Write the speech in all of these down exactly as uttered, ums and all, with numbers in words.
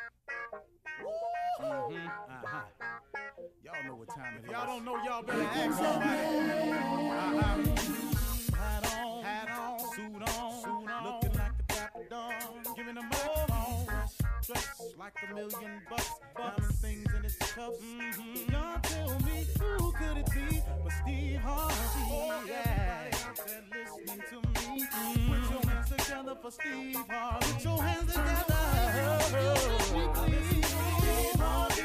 Mm-hmm. Uh-huh. Y'all know what time it is. Y'all don't know, y'all better ask somebody. Uh-huh. Hat on, hat on, suit on, suit on, looking like a dapper dog, giving a microphone, dressed like a million bucks, diamond things in its cuffs. Mm-hmm. Y'all tell me who could it be but Steve Harvey? Oh, yeah. Everybody out there listening to me, mm-hmm. Put your hands together for Steve Harvey. Put your hands together. Oh, Steve Harvey.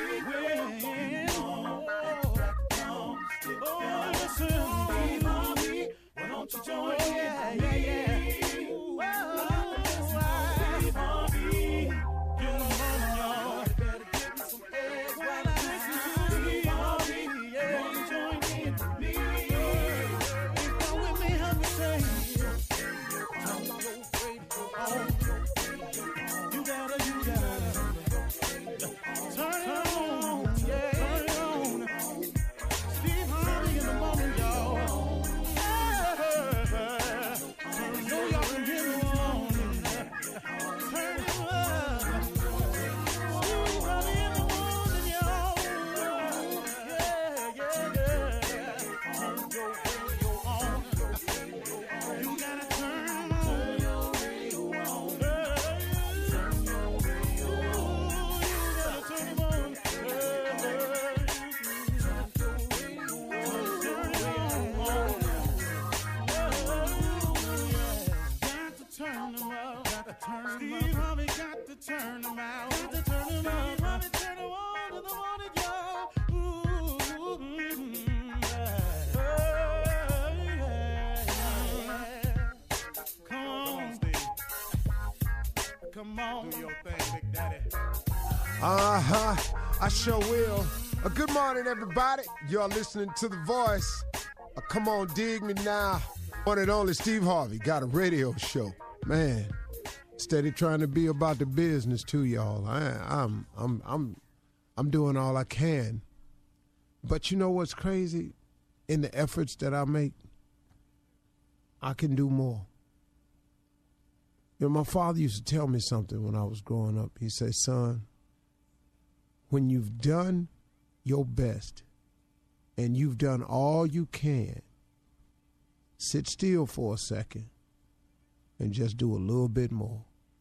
Oh, listen, Steve Harvey, why don't you join in? Yeah, yeah, yeah. Ooh, oh, Steve Harvey, you're the one, y'all. Better give me some eggs while I listen to Steve Harvey. Yeah, why don't you join in with me? If you're with me, help me say, don't go afraid to go on. You gotta, you gotta turn it on, yeah. Steve Harvey got to turn them out. Got to turn them out. Harvey turn them on to the morning, y'all. Ooh, mm-hmm, yeah. Yeah, yeah. Come on, Steve. Come on, do your thing, Big Daddy. Uh-huh. I sure will. Uh, good morning, everybody. You're listening to The Voice. Uh, come on, dig me now. One and only Steve Harvey got a radio show. Man. Steady trying to be about the business too, y'all. I, I'm, I'm, I'm, I'm doing all I can. But you know what's crazy? In the efforts that I make, I can do more. You know, my father used to tell me something when I was growing up. He said, "Son, when you've done your best and you've done all you can, sit still for a second and just do a little bit more."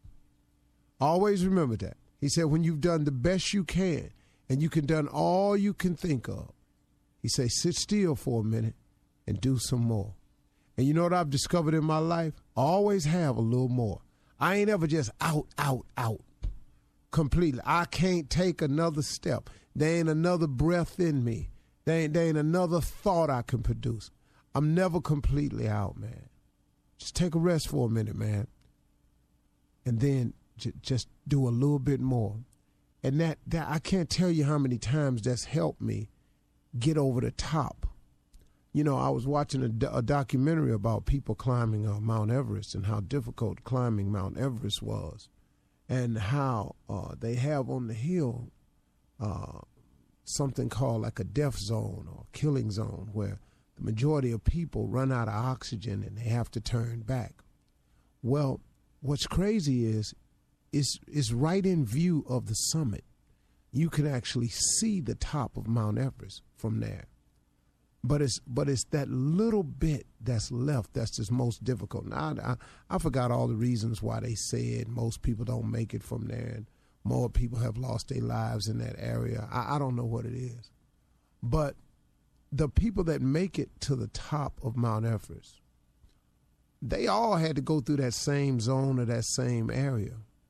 Always remember that. He said, when you've done the best you can and you can done all you can think of, he said, sit still for a minute and do some more. And you know what I've discovered in my life? I always have a little more. I ain't ever just out, out, out completely. I can't take another step. There ain't another breath in me. There ain't, there ain't another thought I can produce. I'm never completely out, man. Just take a rest for a minute, man. And then j- just do a little bit more. And that, that I can't tell you how many times that's helped me get over the top. You know, I was watching a, do- a documentary about people climbing uh, Mount Everest and how difficult climbing Mount Everest was, and how uh, they have on the hill uh, something called like a death zone or killing zone, where the majority of people run out of oxygen and they have to turn back. Well, what's crazy is, is, is right in view of the summit. You can actually see the top of Mount Everest from there. But it's but it's that little bit that's left that's just most difficult. Now, I, I forgot all the reasons why they said most people don't make it from there and more people have lost their lives in that area. I, I don't know what it is. But the people that make it to the top of Mount Everest, they all had to go through that same zone or that same area.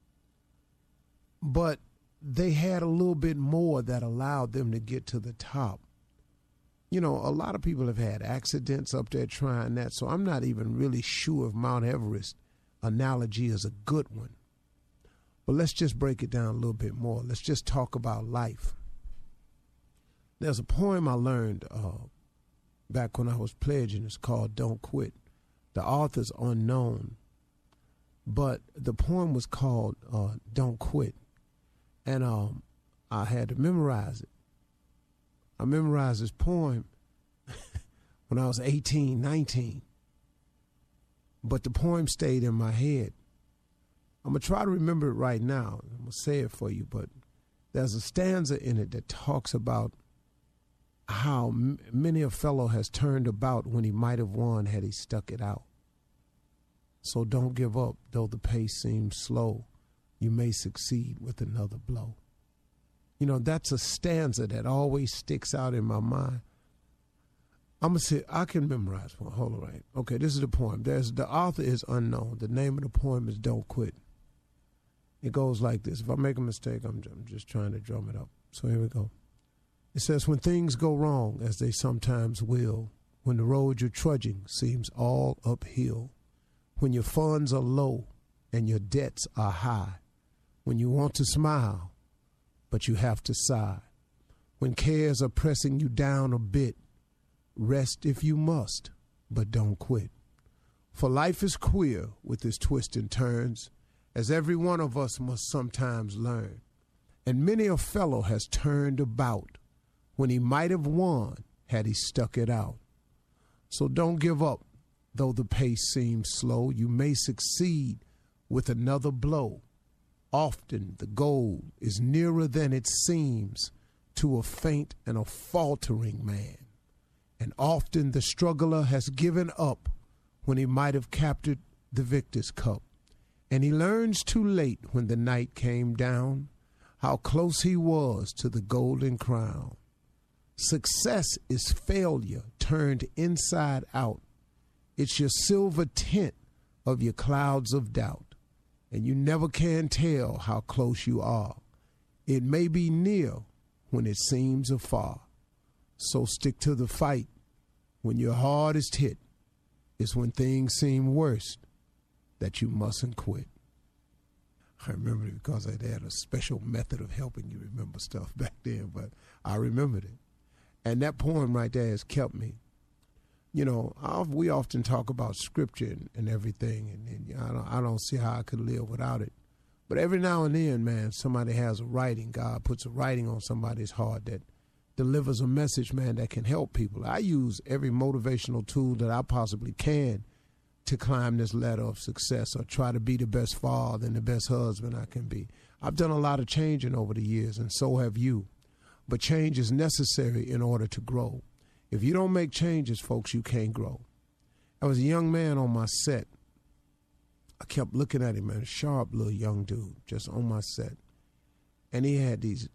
But they had a little bit more that allowed them to get to the top. You know, a lot of people have had accidents up there trying that, so I'm not even really sure if Mount Everest analogy is a good one. But let's just break it down a little bit more. Let's just talk about life. There's a poem I learned uh, back when I was pledging. It's called Don't Quit. The author's unknown, but the poem was called uh, Don't Quit. And um, I had to memorize it. I memorized this poem when I was eighteen, nineteen. But the poem stayed in my head. I'm going to try to remember it right now. I'm going to say it for you, but there's a stanza in it that talks about how m- many a fellow has turned about when he might have won had he stuck it out. So don't give up, though the pace seems slow. You may succeed with another blow. You know, that's a stanza that always sticks out in my mind. I'm going to say, I can memorize one. Hold on, right. Okay, this is the poem. There's The author is unknown. The name of the poem is Don't Quit. It goes like this. If I make a mistake, I'm, I'm just trying to drum it up. So here we go. It says, when things go wrong, as they sometimes will, when the road you're trudging seems all uphill, when your funds are low and your debts are high, when you want to smile, but you have to sigh, when cares are pressing you down a bit, rest if you must, but don't quit. For life is queer with its twists and turns, as every one of us must sometimes learn. And many a fellow has turned about when he might have won had he stuck it out. So don't give up, though the pace seems slow. You may succeed with another blow. Often the goal is nearer than it seems to a faint and a faltering man. And often the struggler has given up when he might have captured the victor's cup. And he learns too late when the night came down how close he was to the golden crown. Success is failure turned inside out. It's your silver tint of your clouds of doubt. And you never can tell how close you are. It may be near when it seems afar. So stick to the fight. When your hardest hit is when things seem worst, that you mustn't quit. I remember it because they had a special method of helping you remember stuff back then, but I remembered it. And that poem right there has kept me. You know, I've, we often talk about scripture and, and everything, and, and I, don't, I don't see how I could live without it. But every now and then, man, somebody has a writing. God puts a writing on somebody's heart that delivers a message, man, that can help people. I use every motivational tool that I possibly can to climb this ladder of success or try to be the best father and the best husband I can be. I've done a lot of changing over the years, and so have you. But change is necessary in order to grow. If you don't make changes, folks, you can't grow. I was a young man on my set. I kept looking at him, man, a sharp little young dude just on my set. And he had these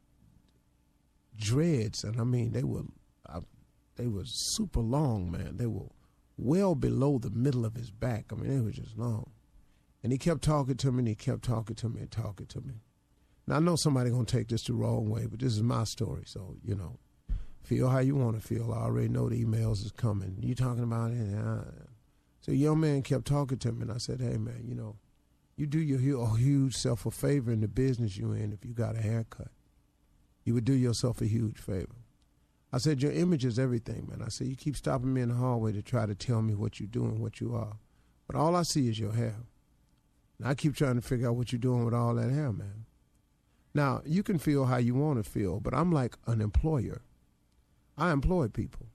dreads, and I mean, they were uh, they were super long, man. They were well below the middle of his back. I mean, they were just long. And he kept talking to me, and he kept talking to me and talking to me. Now, I know somebody's going to take this the wrong way, but this is my story, so, you know, feel how you want to feel. I already know the emails is coming. You talking about it? Uh, so a young man kept talking to me, and I said, hey, man, you know, you do your a huge self a favor in the business you're in if you got a haircut. You would do yourself a huge favor. I said, your image is everything, man. I said, you keep stopping me in the hallway to try to tell me what you're doing, what you are. But all I see is your hair. And I keep trying to figure out what you're doing with all that hair, man. Now, you can feel how you want to feel, but I'm like an employer. I employ people.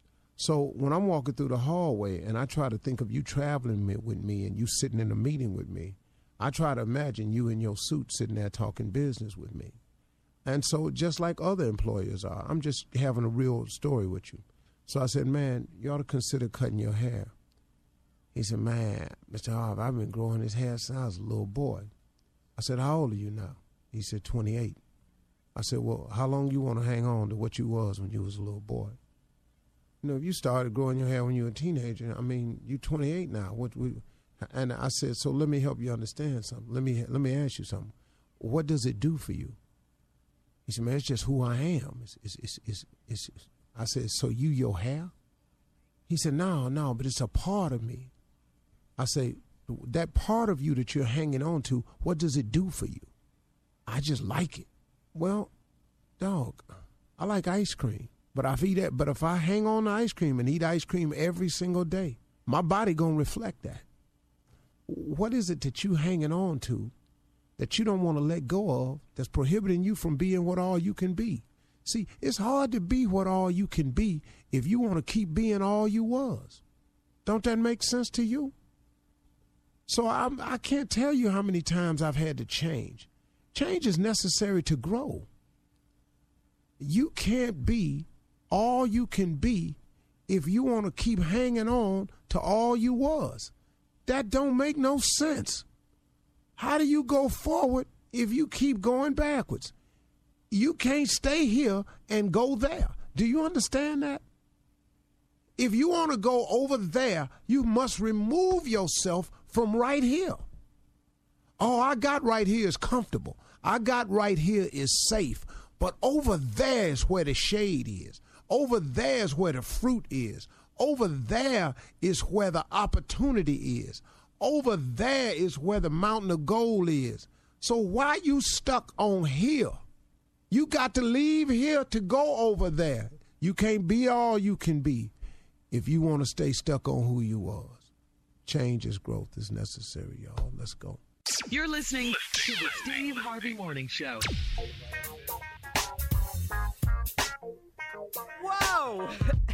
So when I'm walking through the hallway and I try to think of you traveling with me and you sitting in a meeting with me, I try to imagine you in your suit sitting there talking business with me. And so just like other employers are, I'm just having a real story with you. So I said, man, you ought to consider cutting your hair. He said, man, Mister Harvey, I've been growing this hair since I was a little boy. I said, how old are you now? He said, twenty-eight. I said, well, how long you want to hang on to what you was when you was a little boy? You know, if you started growing your hair when you were a teenager, I mean, you're twenty-eight now. What? We, and I said, so let me help you understand something. Let me let me ask you something. What does it do for you? He said, man, it's just who I am. It's, it's, it's, it's, it's, I said, so you your hair? He said, no, no, but it's a part of me. I say, that part of you that you're hanging on to, what does it do for you? I just like it. Well, dog, I like ice cream, but if I eat that, but if I hang on to ice cream and eat ice cream every single day, my body gonna reflect that. What is it that you hanging on to that you don't want to let go of that's prohibiting you from being what all you can be? See, it's hard to be what all you can be if you want to keep being all you was. Don't that make sense to you? So I'm, I can't tell you how many times I've had to change. Change is necessary to grow. You can't be all you can be if you want to keep hanging on to all you was. That don't make no sense. How do you go forward if you keep going backwards? You can't stay here and go there. Do you understand that? If you want to go over there, you must remove yourself from right here. Oh, I got right here is comfortable. I got right here is safe. But over there is where the shade is. Over there is where the fruit is. Over there is where the opportunity is. Over there is where the mountain of gold is. So why you stuck on here? You got to leave here to go over there. You can't be all you can be if you want to stay stuck on who you was. Change is growth is necessary, y'all. Let's go. You're listening to the Steve Harvey Morning Show. Whoa!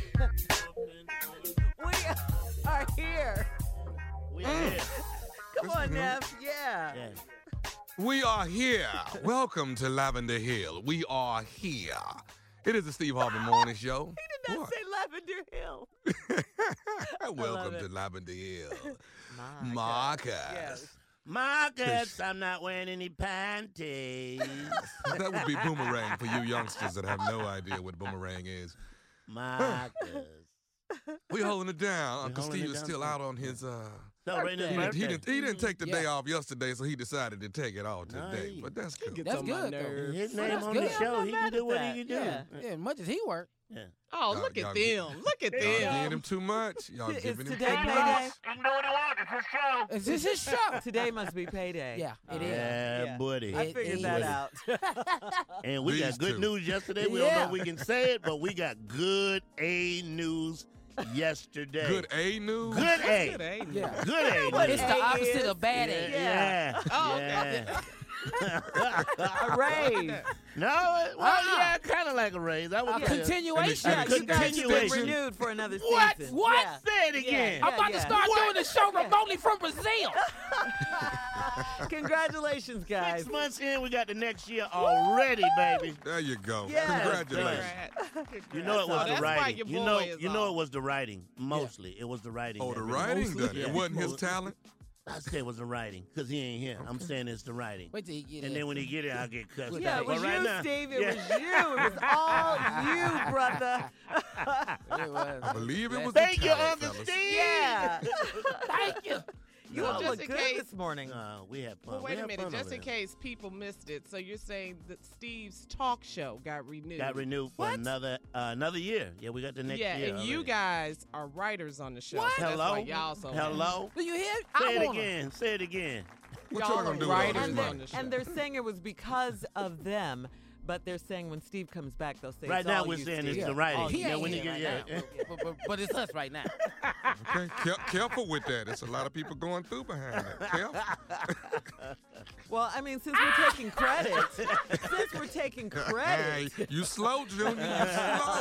We are here. We are here. Come on, Neff. Yeah. Yeah. We are here. Welcome to Lavender Hill. We are here. It is the Steve Harvey Morning Show. He did not What? say Lavender Hill. Welcome it. to Lavender Hill. My Marcus. Yes. Marcus, I'm not wearing any panties. That would be boomerang for you youngsters that have no idea what boomerang is. Marcus. We're holding it down. We're Uncle holding Steve it is down still for- out on his uh Celebrating his he, birthday. he didn't, he didn't take the day Yeah. off yesterday, so he decided to take it off today. Nice. But that's cool. Gets That's on my good, though. nerves. His Well, name that's on good. the show. I'm He not can do mad what at he can do. that. Yeah, as much as he worked. Yeah. Oh, Y'all- look y'all at get- them. Look at Y'all them. giving him too much. Y'all Is giving him today too payday? much. Is this his show? Today must be payday. Yeah, it is. Yeah, Yeah. buddy. I It figured is. that out. And we These got good two. news yesterday. We don't know Yeah. if we can say it, but we got good A news yesterday. Good A news. Good A. Good, ain't it? Yeah. Good A. What news. It's the A opposite is- of bad Yeah. A. Yeah. Oh, yeah. A raise. No, it- well, Uh-uh. yeah, kind of like a raise. I A would say- continuation. Yeah, And you guys have been continuation. renewed for another season. What? What? Yeah. Say it again. I'm about yeah. to start What? doing the show remotely from Brazil. Congratulations, guys. Six months in, we got the next year already, baby. There you go. Yes. Congratulations. You know it was Oh, the that's why writing. your You boy know, is you know on. it was the writing. Mostly, it was the writing. Oh, that the really- writing Mostly, done it. yeah. It wasn't his Most- talent. I say it was the writing because he ain't here. I'm saying it's the writing. Wait till you get And in. then when he get it, I'll get cussed Yeah, out. it was But right you, now, Steve. It yeah. was you. It was all you, brother. It was. I believe it was Thank the you, talent, Uncle fellas. Steve. Yeah. Thank you. You Well, all just look in good case- this morning. Uh, we had fun. Well, We wait a had minute, fun just over in there. case people missed it. So you're saying that Steve's talk show got renewed? Got renewed for What? another uh, another year. Yeah, we got the next yeah, year. and you already. guys are writers on the show. What? So that's Hello. why y'all so Hello. Do you hear? Say I it want 'em. again. Say it again. What Y'all y'all gonna are do with all writers this And, on money? they, the show. and they're saying it was because of them, but they're saying when Steve comes back, they'll say Right it's now, all we're you, saying Steve. it's Yeah. the writing. All He you. yeah, ain't when you here get right yeah. now. But, but, but it's us right now. Okay, Care- careful with that. There's a lot of people going through behind that. Careful. Well, I mean, since we're taking credit, since we're taking credit, Hey, you slow, Junior. You slow.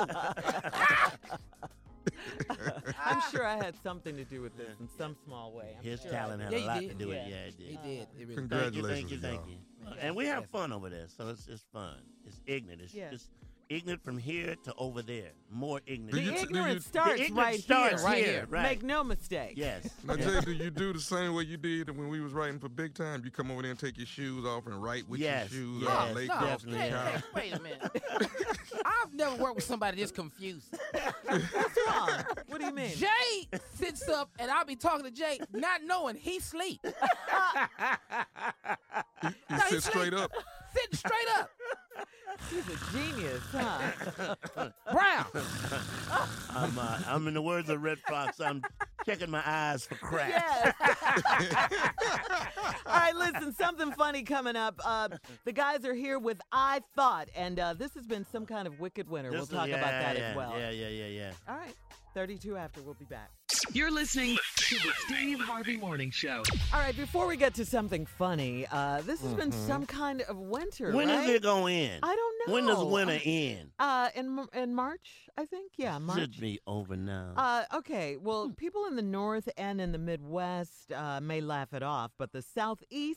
I'm sure I had something to do with this in some small way. I'm His sure talent I had did. a Yeah, lot you to did. do with it. Yeah. Yeah, it did. He did. It really Thank you, Congratulations, thank you, thank y'all. you. Yes, And we have yes. fun over there, so it's it's fun. It's ignorant. It's Yes. just ignorant from here to over there. More ignorant. Do The you- do ignorance you- starts The ignorance right starts here. Right here, here. right. Make no mistake. Yes. Now, Jay, do you do the same way you did when we was writing for Big Time? You come over there and take your shoes off and write with Yes, your shoes yes, off, lay no, across the definitely. couch. Hey, wait a minute. I've never worked with somebody this confused. What's wrong? What do you mean? Jay sits up and I'll be talking to Jay, not knowing he sleep. You No, he sit straight sleep. up. Sitting straight up. He's a genius, huh? Brown. I'm, uh, I'm in the words of Red Fox. I'm checking my eyes for cracks. Yes. All right, listen, something funny coming up. Uh, the guys are here with I Thought, and uh, this has been some kind of wicked winter. This We'll is- talk yeah, about that yeah, as well. Yeah, yeah, yeah, yeah. All right, thirty-two after. We'll be back. You're listening to the Steve Harvey Morning Show. All right, before we get to something funny, uh, this has been some kind of winter, When right? does it go in? I don't know. When does winter end? Uh, in Mar- in March, I think. Yeah, March. Should be over now. Uh, okay, well, people in the north and in the Midwest uh, may laugh it off, but the southeast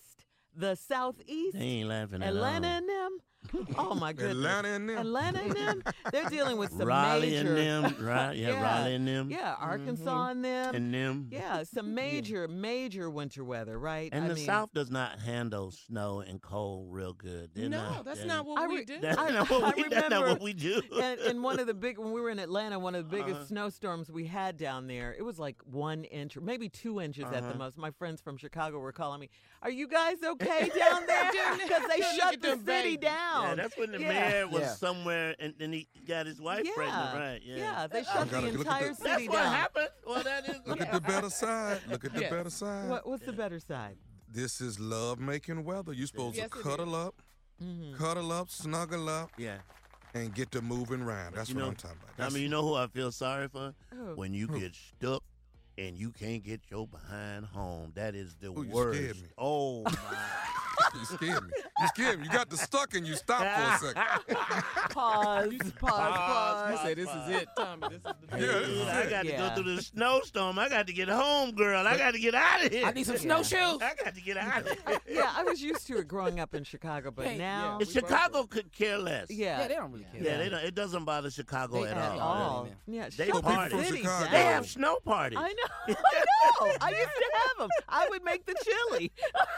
the Southeast, They ain't laughing at Atlanta all. and them. Oh my goodness. Atlanta and them. Atlanta and them. They're dealing with some Raleigh major. and them, right? Yeah, Yeah. Raleigh and them. Yeah, Arkansas and them. And them. yeah, some major, major winter weather, right? And I the mean, South does not handle snow and cold real good. They're No, not, that's they're- not what I we re- do. That's I- not what I we. That's not remember- what we do. and, and one of the big when we were in Atlanta, one of the biggest Uh-huh. snowstorms we had down there, it was like one inch or maybe two inches at the Uh-huh. most. My friends from Chicago were calling me, "Are you guys okay down there?" Because they Look shut at the them city babies. down. Yeah, that's when the Yeah. mayor was Yeah. somewhere and then he got his wife yeah. pregnant, right? Yeah. Yeah, they You shut gotta the look at entire the- city That's what down. happened. Well, that is. Look at the better side. Look at the Yes. better side. What, what's the better side? This is love making weather. You're supposed Yes, to it cuddle up, Mm-hmm. cuddle up, snuggle up, Yeah. and get to moving around. That's You what know, I'm talking about. I That's- mean, you know who I feel sorry for? Who? When you get stuck and you can't get your behind home. That is the Ooh, you worst. scared me. Oh my. you scared me. You scared me. You got the stuck and you stopped for a second. Pause, pause, pause. You say this is it, Tommy. This is the Yeah, this is I it. got to Yeah. go through the snowstorm. I got to get home, girl. I got to get out of here. I need some snowshoes. I got to get out of here. Yeah, I was used to it growing up in Chicago, but Hey, now, And Chicago could care less. yeah, Yeah, they don't really care. Yeah, they don't, it doesn't bother Chicago They at at all. all. man. Yeah, They shut the party. From city Chicago. down. They have snow parties. I know, I know. I used to have them. I would make the chili.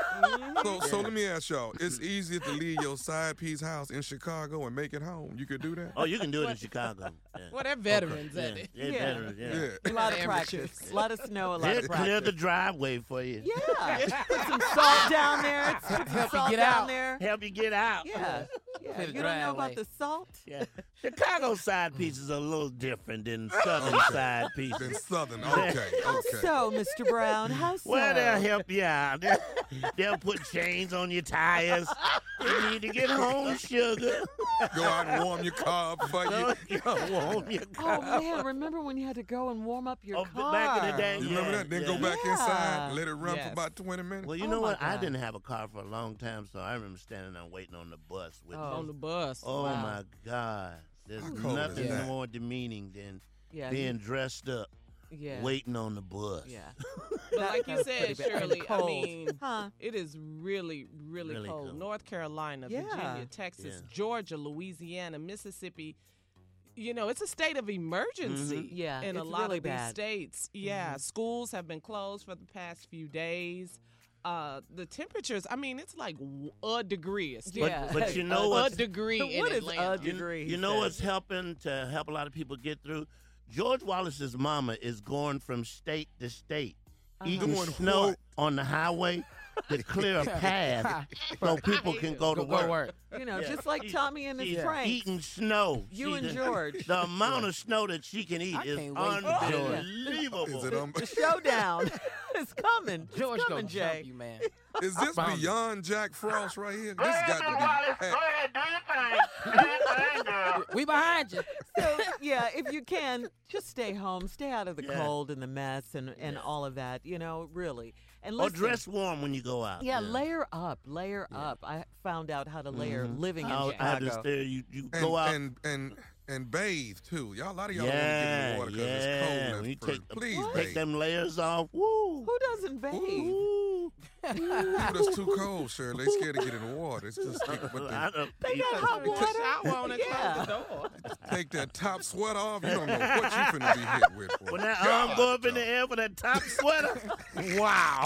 So, so let me ask y'all: it's easier to leave your side piece house in Chicago and make it home. You could do that. Oh, you can do it in Chicago. Yeah. Well, they're veterans Yeah, at it. they're Yeah. veterans, yeah. Yeah. A lot of Amateurs. practice, a lot of snow, a lot They'll of clear practice. the driveway for you. Yeah, put some salt down there. Put some Help you salt get down out. there. Help you get out. Yeah, yeah. Clear the You don't know about driveway. the salt? Yeah. Chicago side pieces are a little different than southern side Then pieces. Southern. Okay. How Okay. so, Mister Brown? How so? Well, they'll help you out. They'll, they'll put chains on your tires. You need to get home, sugar. Go out and warm your car up for you. Go warm your car. Oh man, remember when you had to go and warm up your Oh, car? back in the day. You remember Yeah, that? Then yeah. go back Yeah. inside, and let it run Yes. for about twenty minutes. Well, you Oh, know my what? I God. didn't have a car for a long time, so I remember standing there waiting on the bus with Oh. On the bus. Oh Wow. my God. There's How cold is nothing that? more demeaning than Yeah, being dressed up, yeah, waiting on the bus. yeah. But like you That's said, pretty bad. And Shirley, I cold. mean, Huh? it is really, really, Really cold. cold. North Carolina, Yeah. Virginia, Texas, Yeah. Georgia, Louisiana, Mississippi. You know, it's a state of emergency Mhm. Yeah, in a it's lot really of these bad. states. Yeah, Mhm. schools have been closed for the past few days. Uh, the temperatures, I mean, it's like w- a degree. It's But, Yeah. but you know a, what's, degree in What is Atlanta. a you, degree? you he know said. what's helping to help a lot of people get through? George Wallace's mama is going from state to state, eating Doing snow what? on the highway to clear a path so people can go to Go, go work. work. You know, Yeah. just like She- Tommy and his She's pranks. eating snow. You She and done- George. The amount of snow that she can eat I is can't wait for George. unbelievable. Is it um, The showdown is coming. It's George coming, gonna Jay. jump you, man. Is this Bound it. beyond Jack Frost right here? This got to be. Hey, ahead, do your thing. Do your thing, girl. We behind you. So yeah, if you can, just stay home, stay out of the Yeah. cold and the mess and, and all of that. You know, really. And Or listen, dress warm when you go out. Yeah, layer up, layer up. I found out how to layer Mhm. living in I, I Chicago. understand. You, you and, go out. and and and bathe too. Y'all, a lot of y'all yeah, want to get in the water because yeah. it's cold. When at you first. take, Please What? take bathe. them layers off. Woo. Who doesn't bathe? Ooh. Ooh, that's too cold, Shirley. They scared to get in the water. It's just take, but I the, don't- They you- got hot Put water. the shower on and Yeah. close the door. take that top sweater off. You don't know what you finna be hit with. For. When that God, arm go up in dog. the air for that top sweater, wow.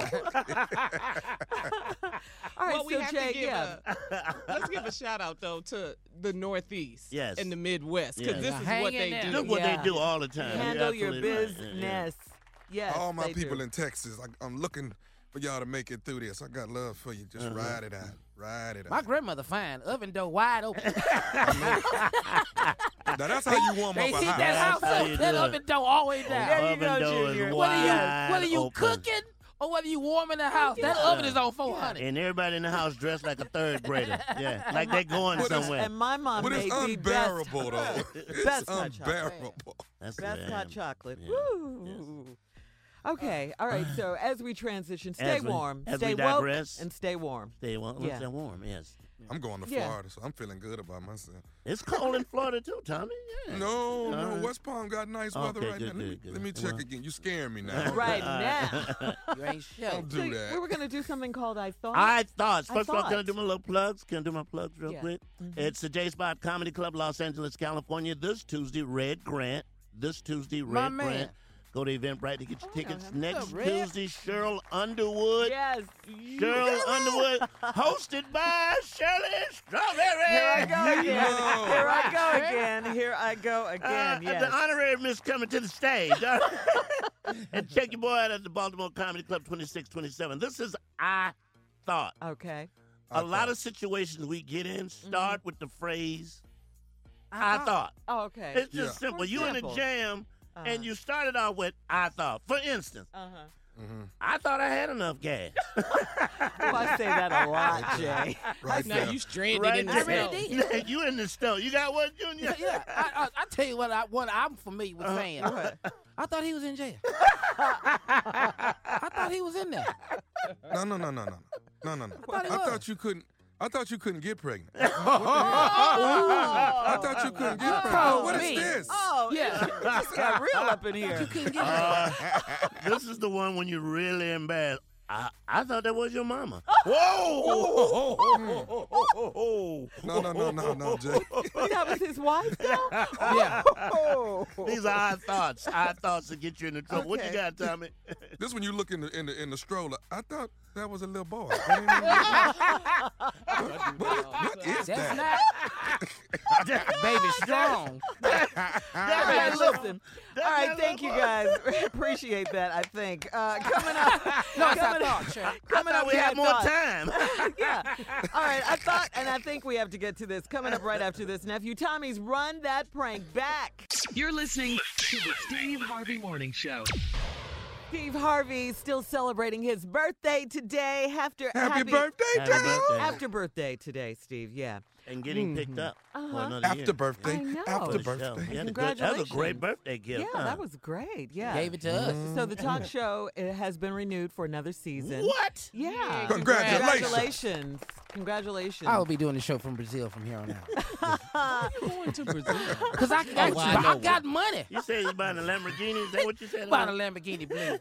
All right, well, we so have Jay, to give yeah. a, let's give a shout out though to the Northeast Yes. and the Midwest because Yes. this Now is hang what in they there. do. Look what Yeah. they do all the time. You're Handle your absolutely right. Yeah, yeah. business. Yes. All my they people do. in Texas, I, I'm looking for y'all to make it through this. I got love for you. Just Uh-huh. ride it out. Ride it My out. grandmother fine. Oven door wide open. Now that's how you warm They up a heat house. that house That's how up. you That do it. oven door all the way down. There you Oven go, door is Junior. Whether you wide whether you open. cooking or whether you warming the house, that oven is on four hundred. And everybody in the house dressed like a third grader. Yeah, like they're going But it's- somewhere. And my mom But made it's the best, unbearable, though. It's Best hot chocolate. unbearable. That's best the hot end. chocolate. Yeah. Woo. Okay, all right. So as we transition, stay As we- warm, as stay we woke, digress. and stay warm. Stay warm. Yeah. Stay warm. Yes. I'm going to Yeah. Florida, so I'm feeling good about myself. It's cold in Florida too, Tommy. Yeah. No, no, right. West Palm got nice weather Okay, right good, now. Let me, good, good. let me check Well. again. You scaring me now. Right now. You ain't sure. Don't So do that. we were going to do something called I Thought. I thought. I First of all, can I thought. do my little plugs? Can I do my plugs real Yeah. quick? Mhm. It's the J Spot Comedy Club, Los Angeles, California. This Tuesday, Red Grant. This Tuesday, My Red man. Grant. Go to Eventbrite to get your Oh, I know tickets. him. Next What's up, Red? Tuesday, Cheryl Underwood. Yes. Cheryl Underwood, hosted by Shirley Strawberry. Here I go again. No. Here I go again. Here I go Uh, again. Yes. The honorary miss coming to the stage. And check your boy out at the Baltimore Comedy Club twenty-six twenty-seven. This is I Thought. Okay. A lot of situations we get in start with the phrase, I, thought. Oh, okay. It's just Yeah. simple. For You in a example. jam, Uh-huh. and you started out with, I thought. For instance, Uh-huh. I thought I had enough gas. Oh, I say that a lot, Jay. Right Now there. you stranded Right in the there. snow. really did. You in the stove. You got what, Junior? Yeah, I, I, I tell you what, I, what I'm familiar with Uh-huh. saying. I thought he was in jail. I thought he was in there. No, no, no, no, no, no, no, no. thought he I was. thought you couldn't. I thought you couldn't get pregnant. What the hell? I thought you couldn't get pregnant. told What is me. this? Oh, Yeah. it just got real up in You here. couldn't get Uh, this is the one when you're really embarrassed. I, I thought that was your mama. Whoa! No, no, no, no, no, Jay. That was his wife, though? Yeah. Oh. These are our thoughts. Our thoughts to get you in the trouble. What you Okay. got, Tommy? This when you look in the in the in the stroller. I thought that was a little boy. I didn't even- what, is, what is That's that? not baby strong. All right, listen. All right, not thank you little guys. Appreciate that, I think. Uh, coming up. No, it's I coming up- thought, Sure. I Coming thought up, we I had more thought. time. Yeah. All right, I thought, and I think we have to get to this. Coming up right after this, nephew Tommy's Run That Prank Back. You're listening to the Steve Harvey Morning Show. Steve Harvey still celebrating his birthday today. After Happy, birthday, Happy Dad. birthday. After birthday today, Steve. Yeah. And getting picked up for Uh-huh. another After year. birthday. I know. After For the show. birthday. Yeah, the good- That was a great Congratulations. birthday gift. Yeah, huh? that was great. Yeah. Gave it to us. So the talk show uh, has been renewed for another season. What? Yeah. Congratulations. Congratulations. Congratulations. I will be doing the show from Brazil from here on out. Going to Brazil. Because I, I, well, I I, know. got money. You said you buying a Lamborghini? Is that what you said? Bought a Lamborghini blue.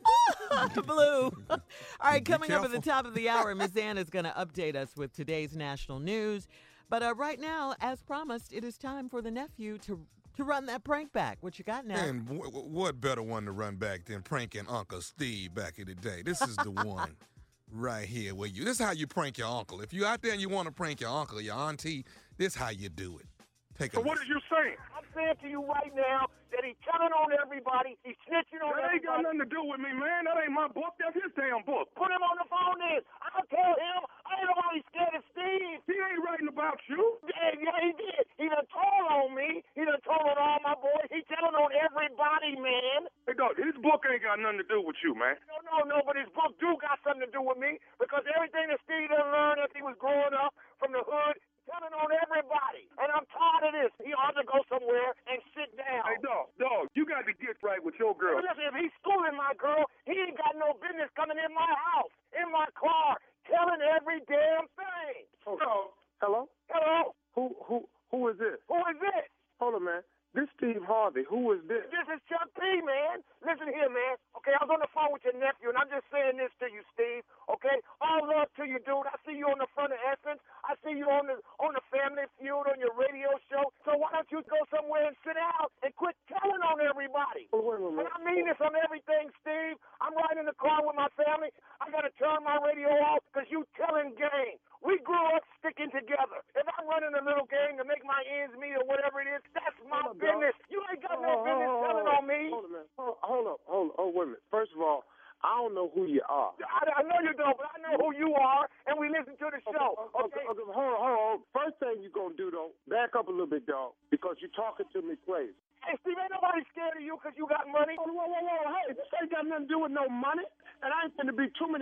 Blue. All right, coming up at the careful. top of the hour, Miz Ann is going to update us with today's national news. But uh, right now, as promised, it is time for the nephew to to run that prank back. What you got now? And w- w- what better one to run back than pranking Uncle Steve back in the day? This is the one right here where you. This is how you prank your uncle. If you out there and you want to prank your uncle, your auntie, this is how you do it. Take a So what listen. are you saying? I'm saying to you right now that he's telling on everybody. He's snitching on That ain't got everybody. nothing to do with me, man. That ain't my book. That's his damn book. Put him on the phone then. I'll tell him. I ain't nobody scared of Steve. He ain't writing about you. Yeah, yeah, he did. He done told on me. He done told on all my boys. He telling on everybody, man. Hey, dog, his book ain't got nothing to do with you, man. No, no, no, but his book do got something to do with me because everything that Steve done learned as he was growing up from the hood, telling on everybody. And I'm tired of this. He ought to go somewhere and sit down. Hey, dog, dog, you got to get right with your girl. Listen, if he's schooling my girl, he ain't got no business coming in my house, in my car, telling every damn thing. Oh, hello? Hello? Who, who, who is this? Who is this? Hold on, man. This Steve Harvey. Who is this? This is Chuck P, man. Listen here, man. Okay, I was on the phone with your nephew, and I'm just saying this to you, Steve. Okay, all love to you, dude. I see you on the front of Essence. I see you on the on the Family Feud on your radio show. So why don't you go somewhere and sit out and quit telling on everybody? Oh, wait a And minute. I mean this on everything, Steve. I'm riding in the car with my family. I gotta turn my radio off because you telling game. We grew up sticking together. If I'm running a little game to make my ends meet or whatever it is, that's my Hold on, dog. business. You ain't got no business telling on me. Hold on, man. Hold, hold up. Hold up. Oh, wait a minute. First of all, I don't know who you are. I, I know you don't, but I know who you are, and we listen to the show. Okay, okay, okay, hold on, hold on. First thing you're going to do, though, back up a little bit, dog, because you're talking to me crazy. Hey, Steve, ain't nobody scared of you because you got money. Whoa, whoa, whoa, whoa. Hey, this ain't got nothing to do with no money, and I ain't going to be too many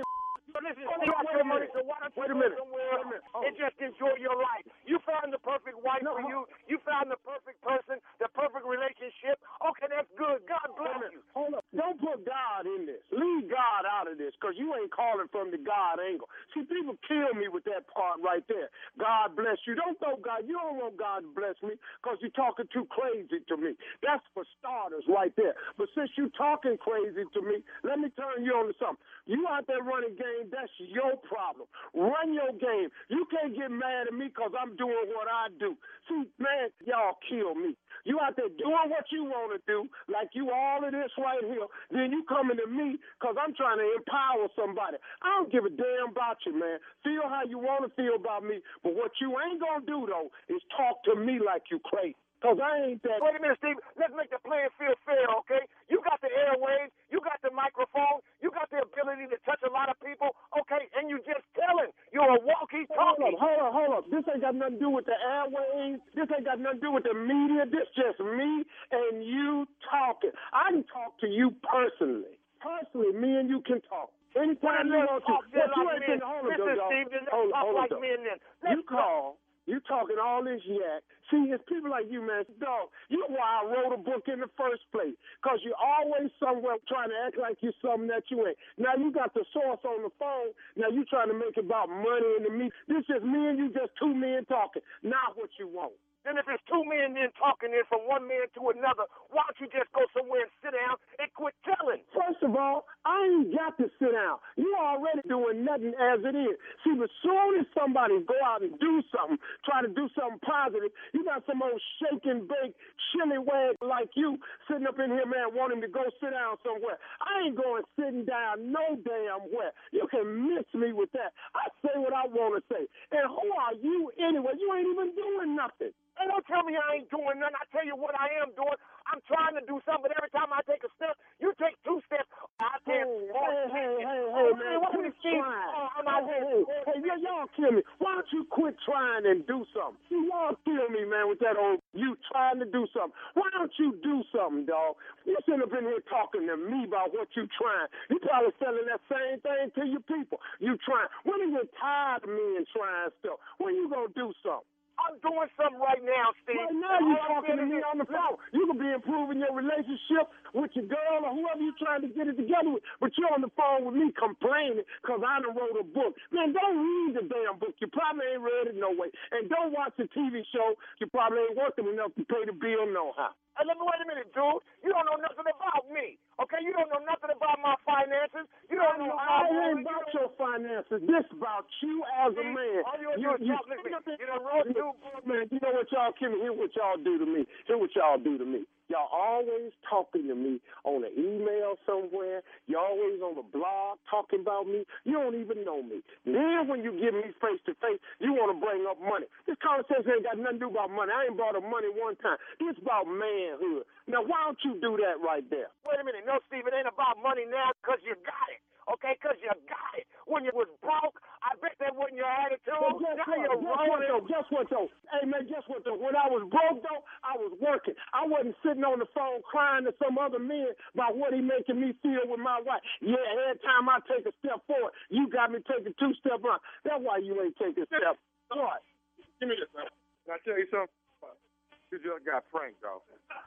But listen, you got your money, so why don't you Wait a go minute. somewhere Wait a else minute. Oh. and just enjoy your life? You found the perfect wife No, for no. you. You found the perfect person, the perfect relationship. Okay, that's good. God bless you. Hold up. Don't put God in this. Leave God out of this, because you ain't calling from the God angle. See, people kill me with that part right there. God bless you. Don't throw God. You don't want God to bless me because you're talking too crazy to me. That's for starters right there. But since you're talking crazy to me, let me turn you on to something. You out there running game, that's your problem. Run your game. You can't get mad at me because I'm doing what I do. See, man, y'all kill me. You out there doing what you want to do, like you all of this right here. Then you coming to me because I'm trying to empower somebody. I don't give a damn about you, man. Feel how you want to feel about me. But what you ain't going to do, though, is talk to me like you crazy. Because I ain't that. Wait a minute, Steve. Let's make the playing field fair, okay? You got the airwaves. You got the microphone. You got the ability to touch a lot of people, okay? And you just telling. You're a walkie-talkie. Hold up, hold up, hold up. This ain't got nothing to do with the airwaves. This ain't got nothing to do with the media. This just me and you talking. I can talk to you personally. Personally, me and you can talk. Anytime you want to. But you ain't been hold up, Listen, y'all. Steve, let's Hold talk hold like up. men then. You Let's call. You talking all this yak. See, it's people like you, man. Dog, you why I wrote a book in the first place. Because you're always somewhere trying to act like you're something that you ain't. Now you got the source on the phone. Now you trying to make it about money and the me. This is me and you, just two men talking. Not what you want. Then if it's two men then talking in from one man to another, why don't you just go somewhere and sit down and quit telling? First of all, I ain't got to sit down. You already doing nothing as it is. See, as soon as somebody go out and do something, try to do something positive, you got some old shake and bake, chili wag like you sitting up in here, man, wanting to go sit down somewhere. I ain't going sitting down no damn where. You can miss me with that. I say what I want to say. And who are you anyway? You ain't even doing nothing. And don't tell me I ain't doing nothing. I tell you what I am doing. I'm trying to do something, but every time I take a step, you take two steps. I can't. Hey, hey, hey, hey, hey, man, quit trying. Hey, hey, hey, hey, y'all kill me. Why don't you quit trying and do something? See, y'all kill me, man, with that old you trying to do something. Why don't you do something, dog? You sitting up in here talking to me about what you trying. You probably selling that same thing to your people. You trying. When are you tired of me and trying stuff? When you gonna do something? I'm doing something right now, Steve. Right now, you talking to me on the phone. You could be improving your relationship with your girl or whoever you're trying to get it together with, but you're on the phone with me complaining because I done wrote a book. Man, don't read the damn book. You probably ain't read it no way. And don't watch the T V show. You probably ain't working enough to pay the bill no how. Hey, let me wait a minute, dude. You don't know nothing about me, okay? You don't know nothing about my finances. You don't know how I ain't about your finances. This about you as a man. All you You, do is you, talk. Listen, you, you done wrote two man, you know what y'all can hear what y'all do to me. Hear what y'all do to me. Y'all always talking to me on an email somewhere. You always on the blog talking about me. You don't even know me. Then when you give me face to face, you want to bring up money. This conversation ain't got nothing to do about money. I ain't brought up money one time. It's about manhood. Now, why don't you do that right there? Wait a minute. No, Steve, it ain't about money now because you got it. Okay, because you got it. When you was broke, I bet that wasn't your attitude. But guess now what? you're Guess what, rolling. though? Guess what, though? Hey, man, guess what, though? When I was broke, though, I was working. I wasn't sitting on the phone crying to some other man about what he making me feel with my wife. Yeah, every time I take a step forward, you got me taking two steps back. That's why you ain't taking steps. What? Give me this, man. Can I tell you something? You just got pranked, dog.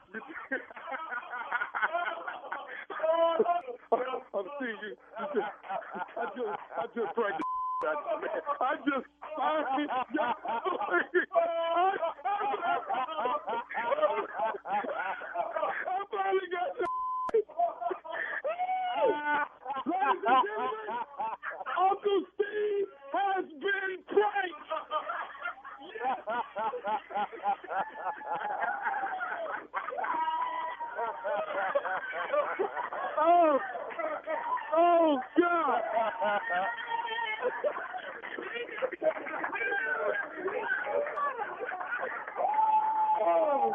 I'm seeing you. you just, I just, I just pranked the out of you, man. I just finally got. I finally got the. Ladies and gentlemen, Uncle Steve has been pranked. Oh, oh God! Oh,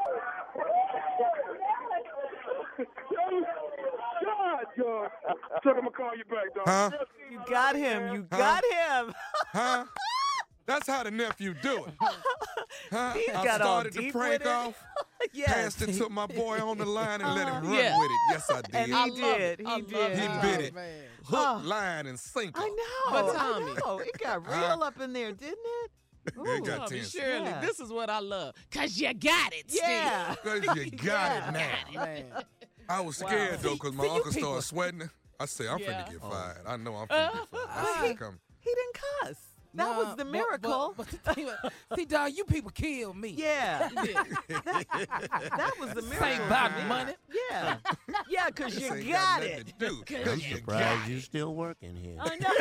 God, George. So I'm gonna call you back, dog. Huh? You got him. You Huh? got him. Huh? That's how the nephew do it. Huh? He's I got all started to deep prank with it. off. Yes. passed it to my boy on the line and let him run Yeah. with it. Yes, I did. And he I love did. it. He I love did. it. He Oh, bit it. man. Hook, Oh. line, and sinker. I know. But I Tommy- know. It got real up in there, didn't it? It Ooh. got Tommy tense. Shirley, Yeah. this is what I love. Because you got it, Steve. Yeah. Because you got it now. Man. I was Wow. scared, though, See- because my see, you uncle people- started sweating. I said, I'm Yeah. finna get fired. I know I'm finna get fired. I see it coming. He didn't cuss. That Nah, was the but- miracle. But, but the thing about- see, dog, you people killed me. Yeah. That was the miracle. Ain't to about me. money. Yeah. Yeah, because This you ain't got nothing it. to do, 'cause I'm you surprised got you it. still working here.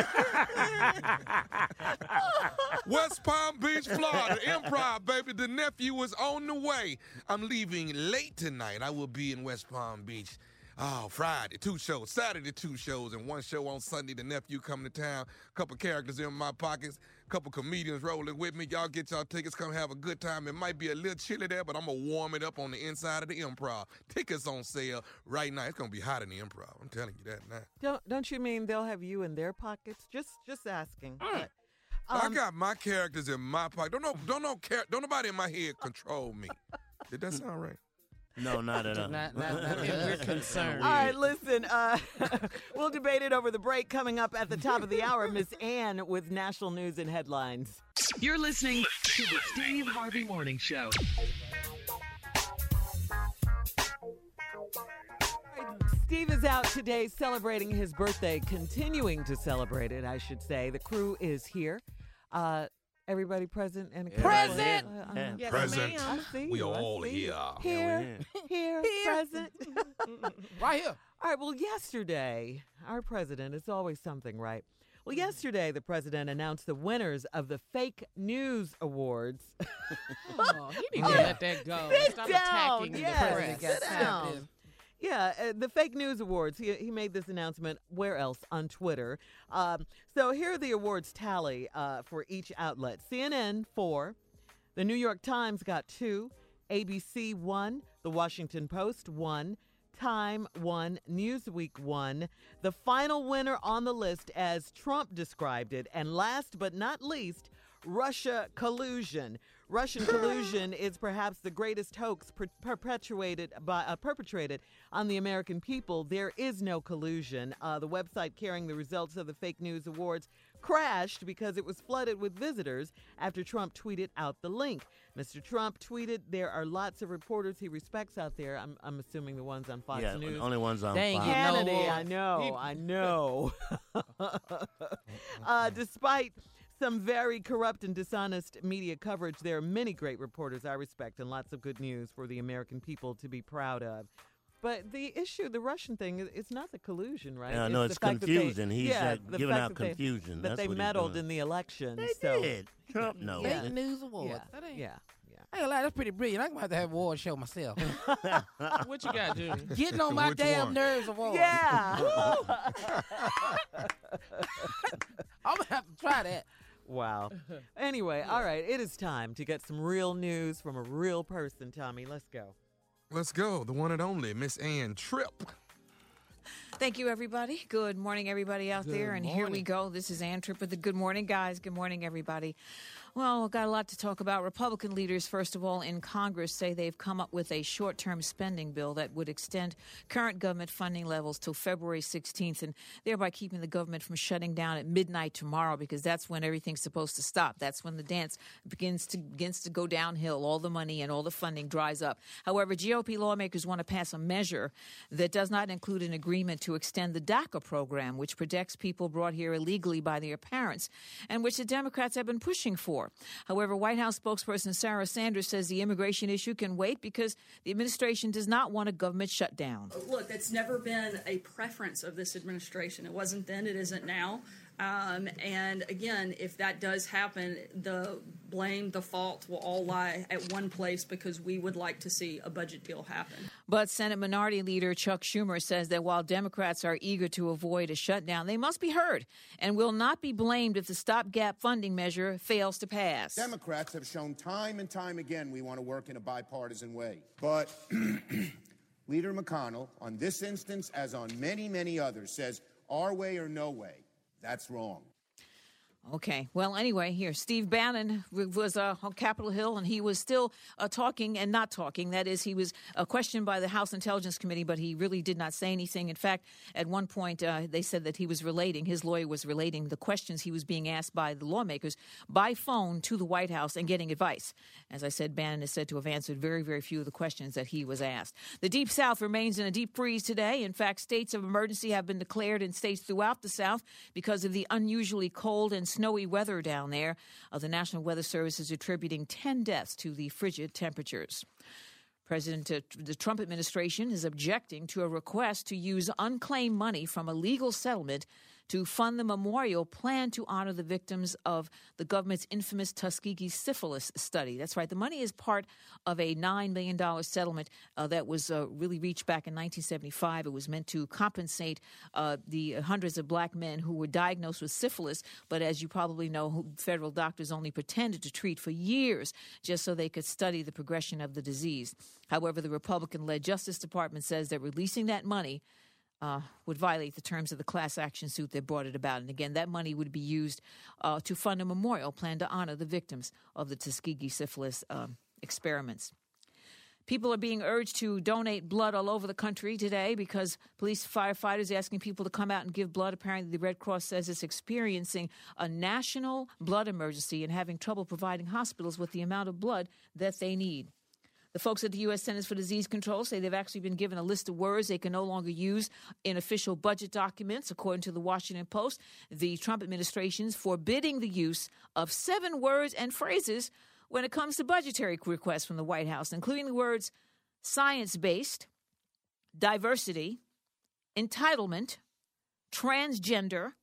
I know. West Palm Beach, Florida, Improv, baby. The nephew was on the way. I'm leaving late tonight. I will be in West Palm Beach. Oh, Friday, two shows. Saturday, two shows, and one show on Sunday. The nephew coming to town. Couple characters in my pockets. Couple comedians rolling with me. Y'all get y'all tickets. Come have a good time. It might be a little chilly there, but I'm going to warm it up on the inside of the Improv. Tickets on sale right now. It's going to be hot in the Improv. I'm telling you that now. Don't don't you mean they'll have you in their pockets? Just just asking. But, I um, got my characters in my pocket. Don't know, don't know, char- don't nobody in my head control me. Did that sound right? No, not at all. Not- not- not- We're concerned. all right, listen. Uh, we'll debate it over the break. Coming up at the top of the hour, Miss Ann with national news and headlines. You're listening to the Steve Harvey Morning Show. Steve is out today celebrating his birthday, continuing to celebrate it, I should say. The crew is here. Uh, everybody present and Present! Uh, uh, Yeah. Yes, Present. ma'am. I see We you, I all see you. here. Here, here, Here. present. Right here. All right, well, yesterday, our president, it's always something, right? Well, yesterday, the president announced the winners of the Fake News Awards. Oh, he need to let that go. Sit Stop down. attacking Yes, the press. sit down. Yeah, uh, the Fake News Awards. He, he made this announcement, where else? On Twitter. Um, so here are the awards tally uh, for each outlet. C N N, four. The New York Times got two. A B C, one. The Washington Post, one. Time, one. Newsweek, one. The final winner on the list, as Trump described it, and last but not least, Russia collusion. Russian collusion is perhaps the greatest hoax per- perpetuated by uh, perpetrated on the American people. There is no collusion. Uh, the website carrying the results of the Fake News Awards crashed because it was flooded with visitors after Trump tweeted out the link. Mister Trump tweeted, "There are lots of reporters he respects out there." I'm, I'm assuming the ones on Fox Yeah, News. only ones on They ain't Fox. getting no Hannity, I awards. know, I know. uh, despite some very corrupt and dishonest media coverage, there are many great reporters I respect and lots of good news for the American people to be proud of. But the issue, the Russian thing, is it's not the collusion, right? Yeah, no, the it's fact that they- confusing. He's, yeah, uh, the giving fact out that they- confusion. That That's they what he's meddled doing. in the election. They so, did. Trump knows Yeah. Fake it. News Awards. Yeah, That ain't, yeah, yeah. I ain't gonna lie, that's pretty brilliant. I'm gonna have to have an award show myself. What you got, Junior? Getting on my Which damn one? nerves award. Yeah. I'm gonna have to try that. Wow. Anyway, all right, it is time to get some real news from a real person, Tommy. Let's go. Let's go. The one and only Miss Ann Tripp. Thank you, everybody. Good morning, everybody out Good there. And here we morning. go. This is Ann Tripp with the Good Morning Guys. Good morning, everybody. Well, we've got a lot to talk about. Republican leaders, first of all, in Congress say they've come up with a short-term spending bill that would extend current government funding levels till February sixteenth, and thereby keeping the government from shutting down at midnight tomorrow, because that's when everything's supposed to stop. That's when the dance begins to begins to go downhill. All the money and all the funding dries up. However, G O P lawmakers want to pass a measure that does not include an agreement to extend the DACA program, which protects people brought here illegally by their parents, and which the Democrats have been pushing for. However, White House spokesperson Sarah Sanders says the immigration issue can wait because the administration does not want a government shutdown. Look, that's never been a preference of this administration. It wasn't then, it isn't now. Um, and again, if that does happen, the blame, the fault will all lie at one place, because we would like to see a budget deal happen. But Senate Minority Leader Chuck Schumer says that while Democrats are eager to avoid a shutdown, they must be heard and will not be blamed if the stopgap funding measure fails to pass. Democrats have shown time and time again we want to work in a bipartisan way. But Leader McConnell, on this instance, as on many, many others, says our way or no way. That's wrong. Okay. Well, anyway, here, Steve Bannon was uh, on Capitol Hill, and he was still uh, talking and not talking. That is, he was uh, questioned by the House Intelligence Committee, but he really did not say anything. In fact, at one point, uh, they said that he was relating, his lawyer was relating the questions he was being asked by the lawmakers by phone to the White House and getting advice. As I said, Bannon is said to have answered very, very few of the questions that he was asked. The Deep South remains in a deep freeze today. In fact, states of emergency have been declared in states throughout the South because of the unusually cold and snowy weather down there. Uh, the National Weather Service is attributing ten deaths to the frigid temperatures. President, uh, the Trump administration is objecting to a request to use unclaimed money from a legal settlement to fund the memorial plan to honor the victims of the government's infamous Tuskegee syphilis study. That's right. The money is part of a nine million dollars settlement uh, that was uh, really reached back in nineteen seventy-five. It was meant to compensate uh, the hundreds of black men who were diagnosed with syphilis, but as you probably know, federal doctors only pretended to treat for years just so they could study the progression of the disease. However, the Republican-led Justice Department says that releasing that money Uh, would violate the terms of the class action suit that brought it about. And again, that money would be used uh, to fund a memorial plan to honor the victims of the Tuskegee syphilis um, experiments. People are being urged to donate blood all over the country today because police firefighters are asking people to come out and give blood. Apparently, the Red Cross says it's experiencing a national blood emergency and having trouble providing hospitals with the amount of blood that they need. The folks at the U S Centers for Disease Control say they've actually been given a list of words they can no longer use in official budget documents. According to the Washington Post, the Trump administration is forbidding the use of seven words and phrases when it comes to budgetary requests from the White House, including the words science-based, diversity, entitlement, transgender,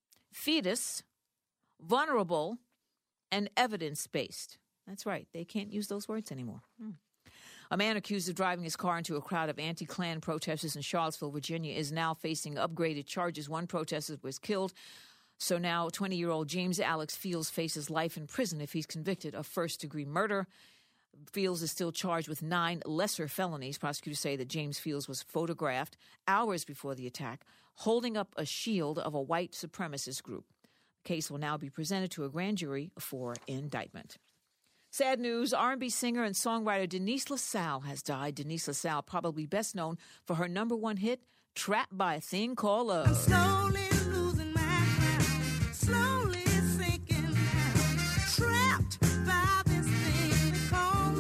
fetus, vulnerable, and evidence-based. That's right. They can't use those words anymore. Hmm. A man accused of driving his car into a crowd of anti-Klan protesters in Charlottesville, Virginia, is now facing upgraded charges. One protester was killed. So now twenty-year-old James Alex Fields faces life in prison if he's convicted of first-degree murder. Fields is still charged with nine lesser felonies. Prosecutors say that James Fields was photographed hours before the attack, holding up a shield of a white supremacist group. The case will now be presented to a grand jury for indictment. Sad news, R and B singer and songwriter Denise LaSalle has died. Denise LaSalle, probably best known for her number one hit, Trapped by a Thing Called Love. I'm slowly losing my mind, slowly sinking down, trapped by this thing called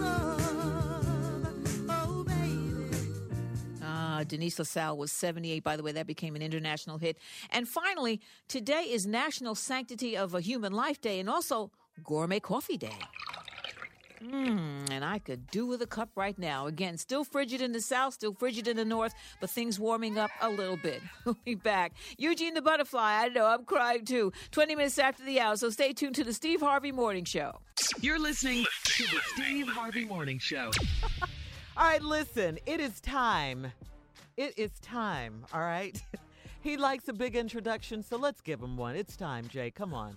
love, oh baby. Ah, Denise LaSalle was seventy-eight, by the way. That became an international hit. And finally, today is National Sanctity of a Human Life Day and also Gourmet Coffee Day. Mmm, and I could do with a cup right now. Again, still frigid in the south, still frigid in the north, but things warming up a little bit. We'll be back. Eugene the Butterfly, I know, I'm crying too. twenty minutes after the hour, so stay tuned to the Steve Harvey Morning Show. You're listening to the Steve Harvey Morning Show. All right, listen, it is time. It is time, all right? He likes a big introduction, so let's give him one. It's time, Jay. Come on.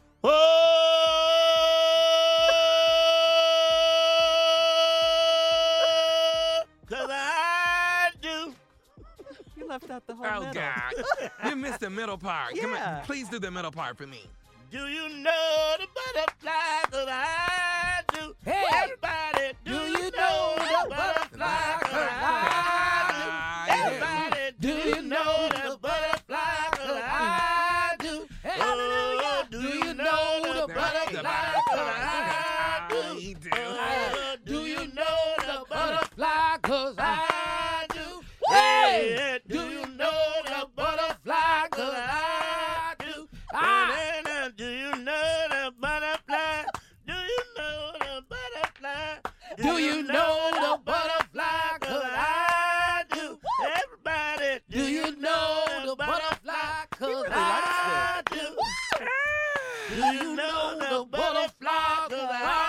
Cause I do. You left out the whole Oh, middle. God. You missed the middle part. Come Yeah. on, please do the middle part for me. Do you know the butterfly? Cause I do. Hey. Everybody, do, you know the butterfly? Cause I do. Everybody, do you know the butterfly? Cause I do. Oh, do you know the butterfly? Cause I do. Oh, do you know the butterfly? Cause I do. Hey, do you know the butterfly? Cause I do. Ah. Do you know the butterfly? Do you know the butterfly? Do you know the butterfly? Cause I do. Everybody, do you know the butterfly? Cause I do. Do you know the butterfly? Cause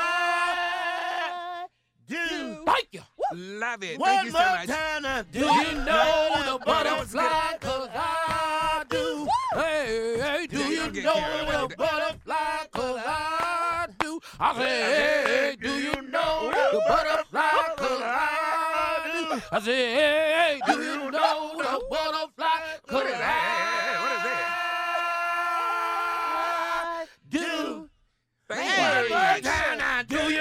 I do. Thank you. Love it. One Thank you so more much. time now. Do you know the butterfly? Cause I do. Hey, hey, do Yeah, you y'all get know carried away. the butterfly? Cause I do. I say, hey, do you know the butterfly? Cause I do. I say, hey, do you know the butterfly? Cause What is that? What is that? I do.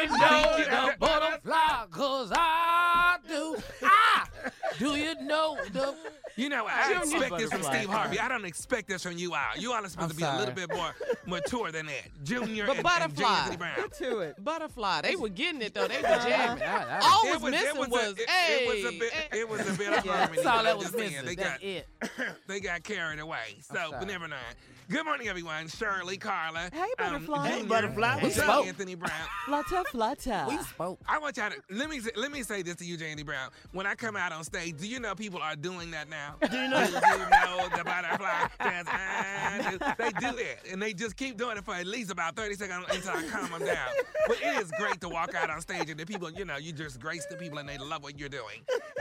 you know the butterfly? Cause I do. Ah! Do you know the... You know, I Junior expect this from butterfly. Steve Harvey. I don't expect this from you, Al. You all are supposed I'm to be sorry. a little bit more mature than that. Junior But and, and Butterfly. Anthony Brown. Get to it. Butterfly. They were getting it though. They were Uh-huh. jamming. I- I- All It was, was- it missing was was, a- it- hey. it was a bit- hey. It was a bit of Yeah, harmony. that's all but that I'm was just saying, missing. They That's got, it. they got carried away. So, I'm but sorry. never mind. Good morning, everyone. Shirley, Carla. Hey, Butterfly. Junior, Hey, Butterfly. and What's J. up? Anthony Brown. Flutter, flutter. We spoke. I want y'all to let me say, let me say this to you, Anthony Brown. When I come out on stage, do you know people are doing that now? Do you know? Do you know the butterfly? Dance, ah, They do it, and they just keep doing it for at least about thirty seconds until I calm them down. But it is great to walk out on stage and the people, you know, you just grace the people and they love what you're doing.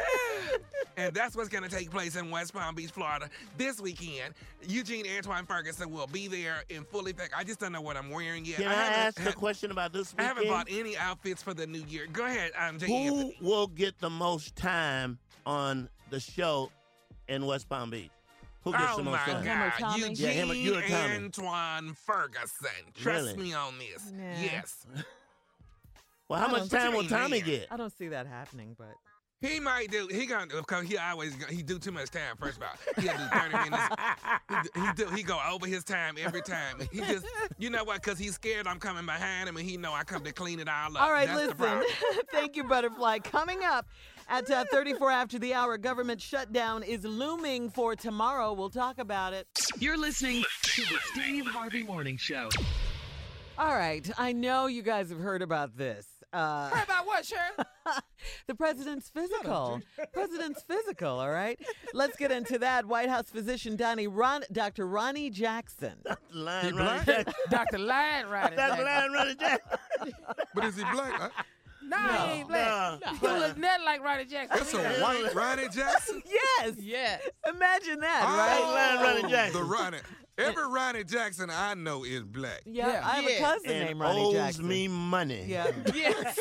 And that's what's going to take place in West Palm Beach, Florida this weekend. Eugene Antoine Ferguson will be there in full effect. I just don't know what I'm wearing yet. Can I, haven't- ask a question about this I weekend? haven't bought any outfits for the new year. Go ahead, um, J. Who Anthony. will get the most time on the show in West Palm Beach? Who gets Oh the my most time? Him or God, Tommy? Eugene Yeah, him or- you or Tommy? Antoine Ferguson. Trust Really? me on this. Nah. Yes. Well, how I much don't- time will What you mean, Tommy man? get? I don't see that happening, but He might do. He gonna because he always he do too much time. First of all, he'll do thirty minutes. He, do- he do he go over his time every time. He just you know what? Because he's scared I'm coming behind him, and he know I come to clean it all up. all right, That's the listen. problem. Thank you, Butterfly. Coming up at uh, thirty-four after the hour, government shutdown is looming for tomorrow. We'll talk about it. You're listening to the Steve Harvey Morning Show. All right, I know you guys have heard about this. Uh, Heard about what, Sharon? the president's physical. President's physical, all right? Let's get into that. White House physician Donnie Ron, Doctor Ronnie Jackson. Lion Ronnie Jackson. Doctor Lion Rider. That's Lion Ronnie Jackson. But is he black? I- Nah, he ain't black. No. He look nothing like Ronnie Jackson. That's a white Ronnie Jackson? Yes. Yes. Imagine that, Oh, right? Lion Ronnie Jackson. The Ronnie. Every Ronnie Jackson I know is black. Yeah, Yeah. I have a Yeah. cousin And named Ronnie owes Jackson. me money. Yeah. Yes.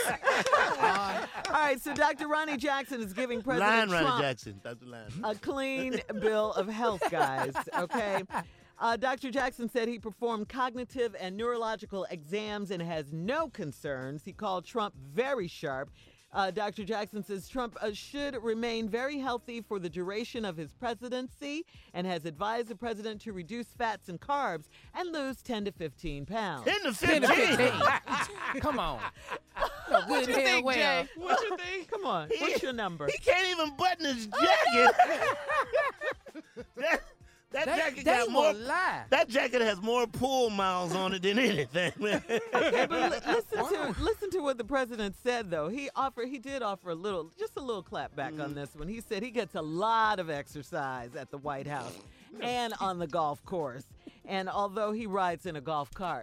All right, so Doctor Ronnie Jackson is giving President Lion Ronnie Trump Jackson. Doctor Lion. a clean bill of health, guys, okay? Uh, Doctor Jackson said he performed cognitive and neurological exams and has no concerns. He called Trump very sharp. Uh, Doctor Jackson says Trump uh, should remain very healthy for the duration of his presidency and has advised the president to reduce fats and carbs and lose ten to fifteen pounds. ten to ten to fifteen. fifteen. Come on. No, good What you hell think, well. Jay? What you think? Come on, what's your number? He can't even button his jacket. that that They, jacket they got more. will lie. That jacket has more pull miles on it than anything, man. Okay, but li- listen to listen to what the president said though. He offered he did offer a little just a little clap back on this one. He said he gets a lot of exercise at the White House and on the golf course. And although he rides in a golf cart.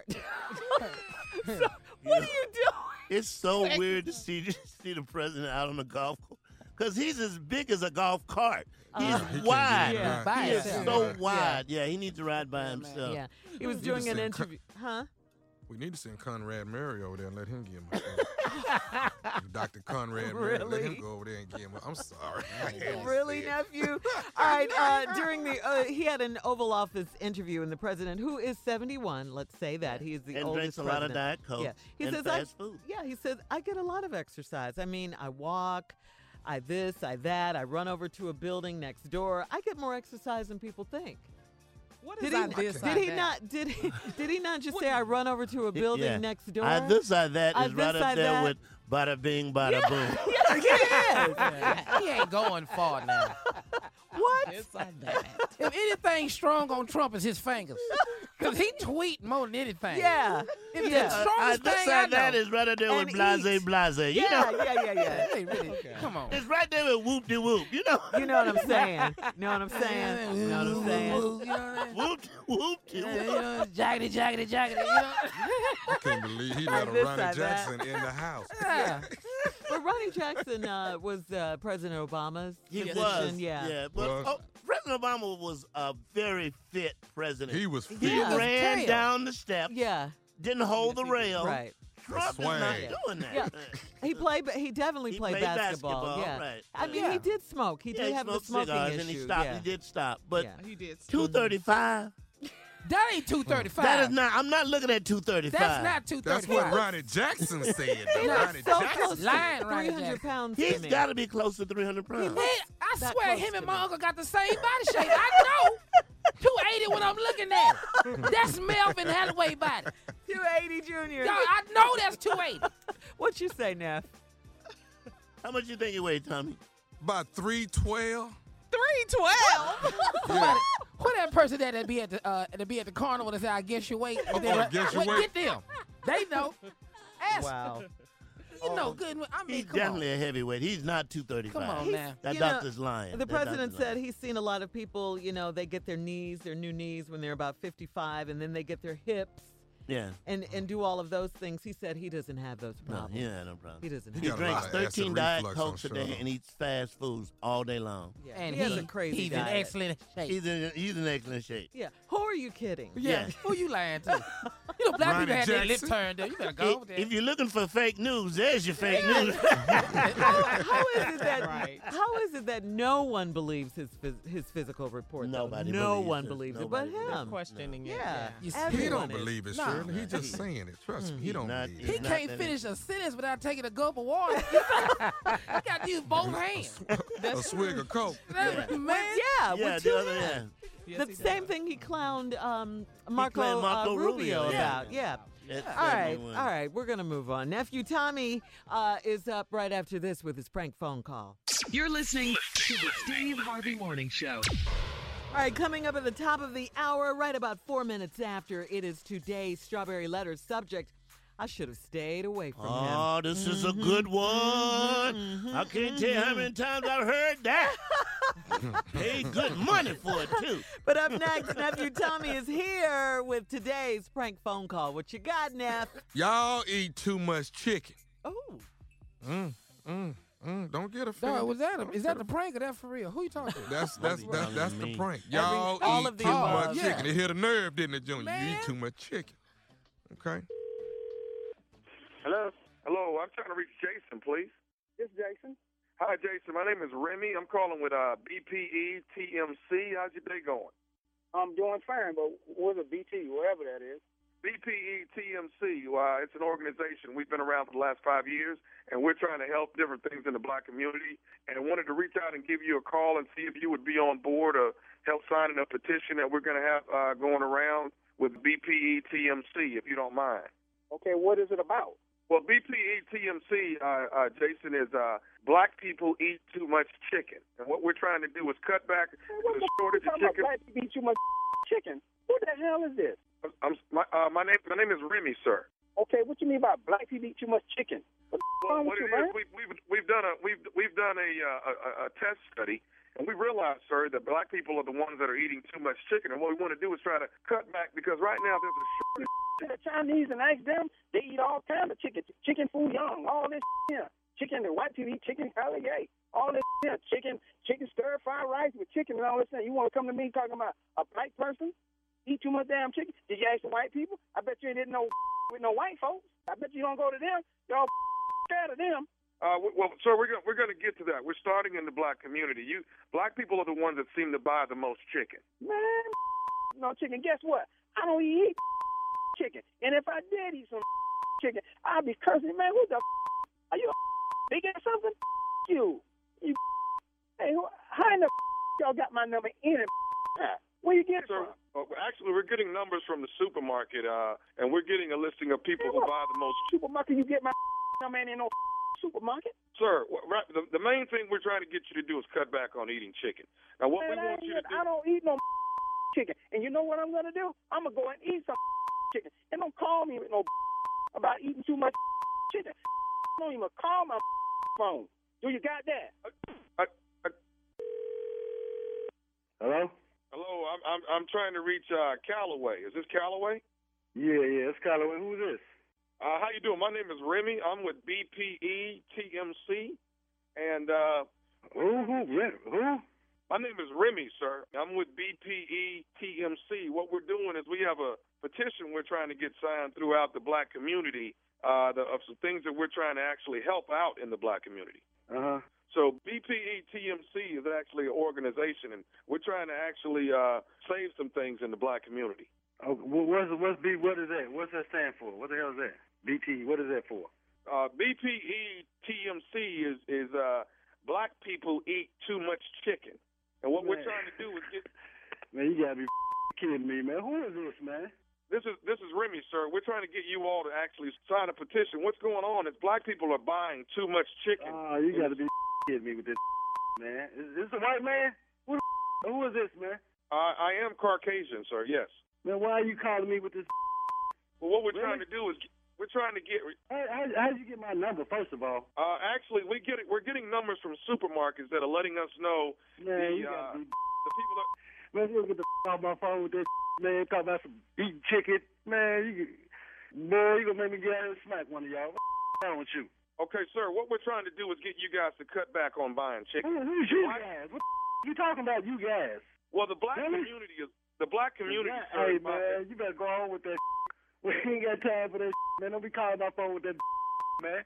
So, what are you doing? It's so weird to see see the president out on the golf course because he's as big as a golf cart. He's Uh, He can't wide. do Yeah. it. By He is himself. so Yeah. wide. Yeah, he needs to ride by himself. Yeah. He was You doing just an said co- interview. Huh? We need to send Conrad Murray over there and let him give him a speech. Doctor Conrad Murray, let Really? him go over there and give him a, I'm sorry. Really, nephew? All right. Uh, during the, uh, he had an Oval Office interview, and the president, who is seventy-one, let's say that he is the And oldest drinks a lot of president. Diet Coke Yeah, he and says fast I, food. Yeah, he says I get a lot of exercise. I mean, I walk, I this, I that. I run over to a building next door. I get more exercise than people think. What Did is he, I this? did I he that? not? Did he? Did he not just say I run over to a building Yeah. next door? I this I that I is right this, up I there that. with bada bing, bada boom. Yes, yes. Yeah, he ain't going far now. What? Yes, I that. If anything strong on Trump is his fingers. Because he tweet more than anything. Yeah. If Yeah. the Uh, strongest this thing I I know. that is right up there And with blase eat. blase. You Yeah, know, yeah, yeah, yeah. Hey, really, come on. it's right there with whoop de whoop. You know, You know what I'm saying? You know what I'm saying? You know what I'm saying? You know what I mean? whoop whoop de Yeah, whoop. you know, jaggedy, jaggedy, jaggedy. You know? I can't believe he let a this, Ronnie I that. Jackson in the house. Yeah. But Ronnie Jackson uh, was uh, President Obama's He physician. was, Yeah. yeah. But Was. oh, President Obama was a very fit president. He was He fit. Yeah. ran Tail. down the steps. Yeah. Didn't hold the rail. Right. Trump is swang. not doing that. Yeah. He played, but he definitely He played, played basketball. basketball, Yeah. right. I mean, Yeah. he did smoke. He Yeah, did he have the smoked smoking cigars issue. and he stopped. Yeah. He did stop. But Yeah. He did. two thirty-five. That ain't two thirty-five. That is not. I'm not looking at two thirty-five. That's not two That's thirty-five. what Ronnie Jackson said. though. He's Ronnie so Jackson. close to Lying, Ronnie three hundred Jackson. pounds to He's me. got to be close to three hundred pounds. Man, I That swear close him to and my me. uncle got the same body shape. I know. two eighty when I'm looking at it. That's Melvin Holloway body. two eighty, Junior. Yo, I know that's two eighty. What you say, Neff? How much you think you weigh, Tommy? About three twelve. three twelve. Yeah. Who that person that that be at the uh, that be at the carnival that say I guess your weight? And then, Oh, guess your what, weight. Get them. They know. Ask. Wow. You know good. I mean, He's come definitely a heavyweight. He's not two thirty-five. Come on He's- now. That you know, doctor's lying. The That president doctor's said lying. he's seen a lot of people, you know, they get their knees, their new knees when they're about fifty-five, and then they get their hips Yeah. and, and do all of those things. He said he doesn't have those No, problems. he ain't had no problem. He doesn't He He have got a drinks lot of acid thirteen Diet reflux, I'm Cokes a sure. day and eats fast foods all day long. Yeah, And he has he- a crazy he's in diet. excellent shape. He's in, he's in excellent shape. Yeah. Who are you kidding? Yeah. Yeah. Who you lying to? You know, black Ronnie people had their lip Jackson. turned up. You better go If, over there. if you're looking for fake news, there's your fake news. how, how is it that Right. how is it that no one believes his phys- his physical report? though? Nobody no believes one it. believes Nobody it, but believes him. Questioning it. Yeah, You see, He everyone don't is. believe it, No. Shirley. He just saying it. Trust me. He don't not- believe He it. not can't that finish a sentence without taking a gulp of water. He got to use both hands. A swig of Coke. That- Man, Yeah, Yeah, with the two other hands. hand. Yes, The he same does. thing he clowned um, Marco, claimed Marco uh, Rubio, Rubio, yeah. about. Yeah. That's All right, definitely all one. right, we're going to move on. Nephew Tommy uh, is up right after this with his prank phone call. You're listening to the Steve Harvey Morning Show. All right, coming up at the top of the hour, right about four minutes after, it is today's Strawberry Letters subject. I should have stayed away from him. Oh, this is a good one. I can't tell you how many times I've heard that. Paid good money for it, too. But up next, Nephew Tommy is here with today's prank phone call. What you got, Neff? Y'all eat too much chicken. Oh. Mm, mm, mm. Don't get offended. Dog, was that a, is that the prank or that for real? Who you talking to? That's that's What that's, you that's talking the to me? prank. Every- Y'all all eat of the too above. much Yeah. chicken. It hit a nerve, didn't it, Junior? You Man. eat too much chicken. Okay. Hello? Hello, I'm trying to reach Jason, please. This Jason. Hi, Jason. My name is Remy. I'm calling with uh, B P E T M C. How's your day going? I'm doing fine, but what's a B T, whatever that is? B P E T M C, uh, it's an organization. We've been around for the last five years, and we're trying to help different things in the black community. And I wanted to reach out and give you a call and see if you would be on board or help signing a petition that we're going to have uh, going around with B P E T M C, if you don't mind. Okay, what is it about? Well, B P E T M C, uh, uh, Jason, is uh, black people eat too much chicken. And what we're trying to do is cut back What the the shortage f- of talking about chicken. black people eat too much chicken? What the hell is this? I'm, my, uh, my name my name is Remy, sir. Okay, what you mean by black people eat too much chicken? What the f- Well, wrong what with it you, man? is, we've, we've we've done a we've we've done a, uh, a a test study, and we realized, sir, that black people are the ones that are eating too much chicken. And what we want to do is try to cut back because right now there's a shortage. To the Chinese and ask them, they eat all kinds of chicken. Chicken food young, all this here. Chicken, the white people eat chicken alligator. All this here. Chicken, chicken stir fried rice with chicken and all this thing. You want to come to me talking about a black person eat too much damn chicken? Did you ask the white people? I bet you didn't know with no white folks. I bet you don't go to them. Y'all scared of them. Uh, w- well, sir, we're gonna we're gonna get to that. We're starting in the black community. You black people are the ones that seem to buy the most chicken. Man, no chicken. Guess what? I don't eat chicken. And if I did eat some chicken, I'd be cursing. Man, who the are you big or something? You. You. Hey, who, how in the y'all got my number in it? Where you get it Sir, from? uh, actually, we're getting numbers from the supermarket, uh, and we're getting a listing of people who buy the most. Supermarket, you get my number in no supermarket? Sir, wh- right, the, the main thing we're trying to get you to do is cut back on eating chicken. Now, what Man, we I, want ain't you to get- do. I don't eat no chicken. And you know what I'm going to do? I'm going to go and eat some chicken. And don't call me with no about eating too much chicken. Don't even call my phone. Do you got that? Hello? Hello, I'm I'm, I'm trying to reach uh, Callaway. Is this Callaway? Yeah, yeah, it's Callaway. Who's this? Uh, how you doing? My name is Remy. I'm with B P E T M C, and uh, who who who? My name is Remy, sir. I'm with B P E T M C. What we're doing is we have a petition we're trying to get signed throughout the black community uh, the, of some things that we're trying to actually help out in the black community. Uh huh. So B P E T M C is actually an organization, and we're trying to actually uh, save some things in the black community. Oh, wha- what's what's B? What is that? What's that stand for? What the hell is that? B T. What is that for? Uh, B P E T M C is is uh, black people eat too much chicken, and what we're Man. trying to do is get. Man, you gotta be kidding me, man. Who is this, man? This is this is Remy, sir. We're trying to get you all to actually sign a petition. What's going on is black people are buying too much chicken. Oh, you gotta be kidding me with this, man. Is this a white man? Who, the, who is this, man? Uh, I am Caucasian, sir. Yes. Man, why are you calling me with this? Well, what we're Really? trying to do is we're trying to get. How, how, how'd you get my number, first of all? Uh, actually, we get it. We're getting numbers from supermarkets that are letting us know Man, the you uh, gotta be. the people that. Man, you get the off my phone with this, man. Talk about some eating chicken. Man, you, boy, you gonna make me get out and smack one of y'all. What's wrong with you? Okay, sir. What we're trying to do is get you guys to cut back on buying chicken. Who, who's you guys? What the you talking about, you guys? Well, the black Really? community is the black community. Yeah, sir, hey, is about- man, you better go on with that. We ain't got time for that, man. Don't be calling my phone with that, man.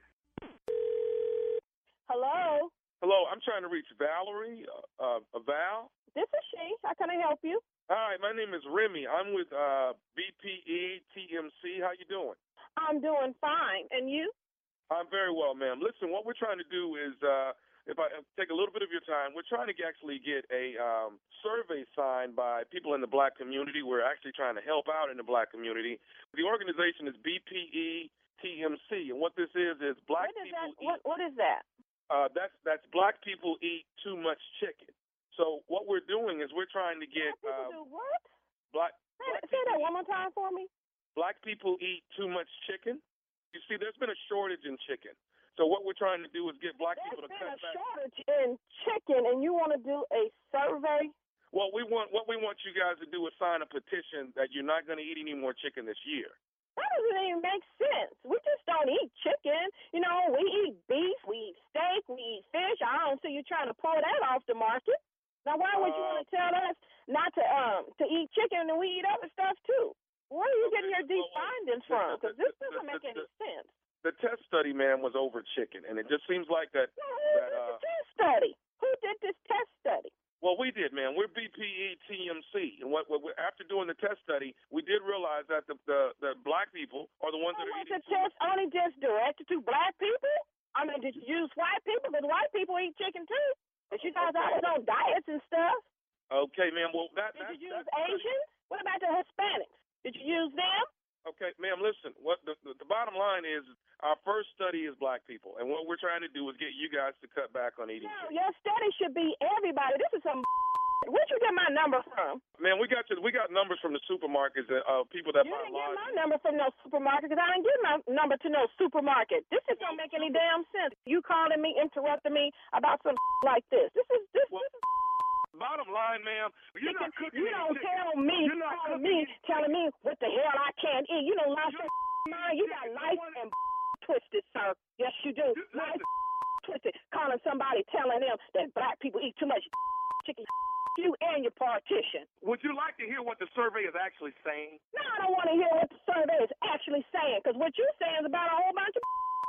Hello, Hello, I'm trying to reach Valerie. Uh, uh, Val. this is she. How can I help you? Hi, my name is Remy. I'm with uh, B P E T M C. How you doing? I'm doing fine. And you? I'm very well, ma'am. Listen, what we're trying to do is, uh, if I uh, take a little bit of your time, we're trying to actually get a um, survey signed by people in the black community. We're actually trying to help out in the black community. The organization is B P E T M C, and what this is is black What is people that? eat. What, what is that? Uh, that's that's black people eat too much chicken. So what we're doing is we're trying to get People uh, do what? black Say, say that one more time for me. black people eat too much chicken. You see, there's been a shortage in chicken. So what we're trying to do is get black people to There's been cut a back. shortage in chicken, and you want to do a survey? Well, we want what we want you guys to do is sign a petition that you're not going to eat any more chicken this year. That doesn't even make sense. We just don't eat chicken. You know, we eat beef, we eat steak, we eat fish. I don't see you trying to pull that off the market. Now, why would you want to tell us not to um to eat chicken and we eat other stuff too? Where are you getting your deep findings from? Because this doesn't make any sense. The test study, man, was over chicken, and it just seems like that. Now, who that did uh, the test study? Who did this test study? Well, we did, man. We're B P E T M C, and what, what we- after doing the test study, we did realize that the the, the black people are the ones that are Was eating. the test only just directed to black people? I mean, did you use white people? Because white people eat chicken too. But you guys are always on diets and stuff. Okay, ma'am. Well, that. Did that, you use that- Asians? What about the Hispanics? Did you use them? Okay, ma'am. Listen. What the, the the bottom line is, our first study is black people, and what we're trying to do is get you guys to cut back on eating. No, your study should be everybody. This is some. Where'd you get my number from? Man, we got you. We got numbers from the supermarkets of uh, people that You buy didn't get large. my number from no supermarket because I didn't get my number to no supermarket. This just don't make any damn sense. You calling me, interrupting me about some like this. This is this. this is Bottom line, ma'am, you're not cooking. You any don't chicken. tell me, You're not telling cooking me, telling me what the hell I can't eat. You don't lost your mind. You got life and twisted, sir. Yes, you do. Life twisted. Calling somebody, telling them that black people eat too much chicken. You and your partition. Would you like to hear what the survey is actually saying? No, I don't want to hear what the survey is actually saying, because what you're saying is about a whole bunch of.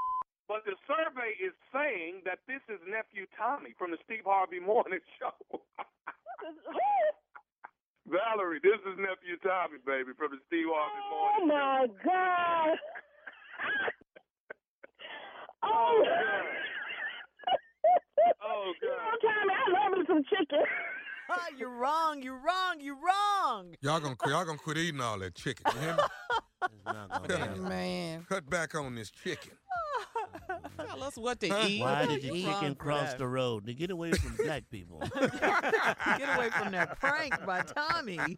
But the survey is saying that this is nephew Tommy from the Steve Harvey Morning Show. Valerie, this is nephew Tommy, baby, from the Steve Harvey Oh Morning my God. Oh. Oh, You know, Tommy, I love me some chicken. You're wrong. You're wrong. You're wrong. Y'all gonna y'all gonna quit eating all that chicken. You hear me? Man. Cut back on this chicken. Tell us what to Huh? eat. Why did the You're wrong chicken for cross that. the road? To get away from black people. Get away from that prank by Tommy.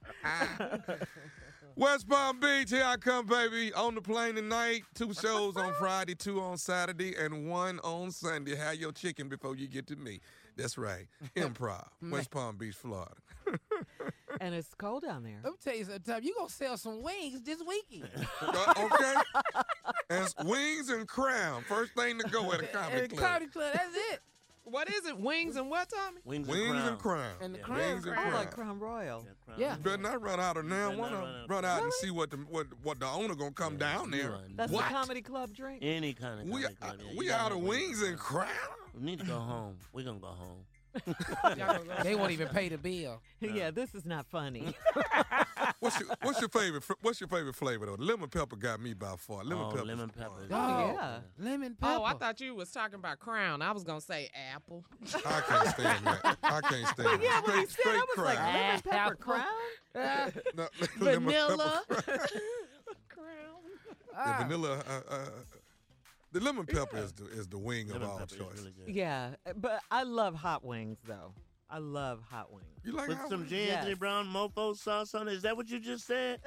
West Palm Beach, here I come, baby. On the plane tonight. Two shows on Friday, two on Saturday, and one on Sunday. Have your chicken before you get to me. That's right. Improv. West Palm Beach, Florida. And it's cold down there. Let me tell you something. You gonna sell some wings this weekend? Uh, okay? And it's wings and crown. First thing to go at a comedy At the club. comedy club, that's it. What is it? Wings and what, Tommy? Wings, Wings and and crown. And the Yeah. crown. Wings and I crown. like Crown Royal. Yeah. You better not run out of now. better Wanna not run out. run out and see what the what what the owner gonna come down you there. run. That's What? the comedy club drink. Any kind of We comedy club, yeah, you we gotta out have of wings and crown. We need to go home. We're gonna go home. They won't even pay the bill. Yeah, this is not funny. What's your What's your favorite fr- What's your favorite flavor though? Lemon pepper got me by far. Lemon Oh, pepper. lemon pepper. Oh, yeah. Lemon pepper. Oh, I thought you was talking about Crown. I was gonna say apple. I can't stand that. I can't stand Yeah, that. when he Straight, said, I straight was like, crown. lemon pepper Apple. crown? No, lemon Vanilla. pepper. Crown. The Ah. vanilla. Uh, uh, the lemon pepper is the is the wing Lemon of all pepper is choice. really good. Yeah, but I love hot wings, though. I love hot wings. You like With hot some wings? J. Yes. Anthony Brown mofo sauce on it. Is that what you just said?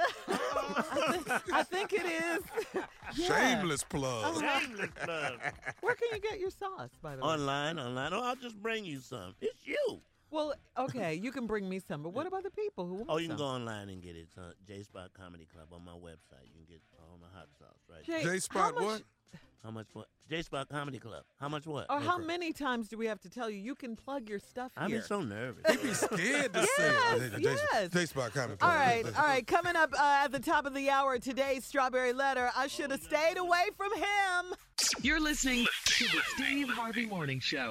I, think, I think it is. Yeah. Shameless plug. Shameless plug. Where can you get your sauce, by the way? Online, online. Oh, I'll just bring you some. It's you. Well, okay, you can bring me some, but what about the people who want Oh, you can some? go online and get it. It's on J Spot Comedy Club on my website. You can get all my hot sauce right Jay, J Spot how much- what? How much what? J Spot Comedy Club. How much what? Or how many times do we have to tell you you can plug your stuff I've here? been so nervous. He be scared to say it. Yes, yes. J Spot Comedy All Club. right, all right. Coming up uh, at the top of the hour, today's Strawberry Letter. I should have stayed away from him. You're listening to the Steve Harvey Morning Show.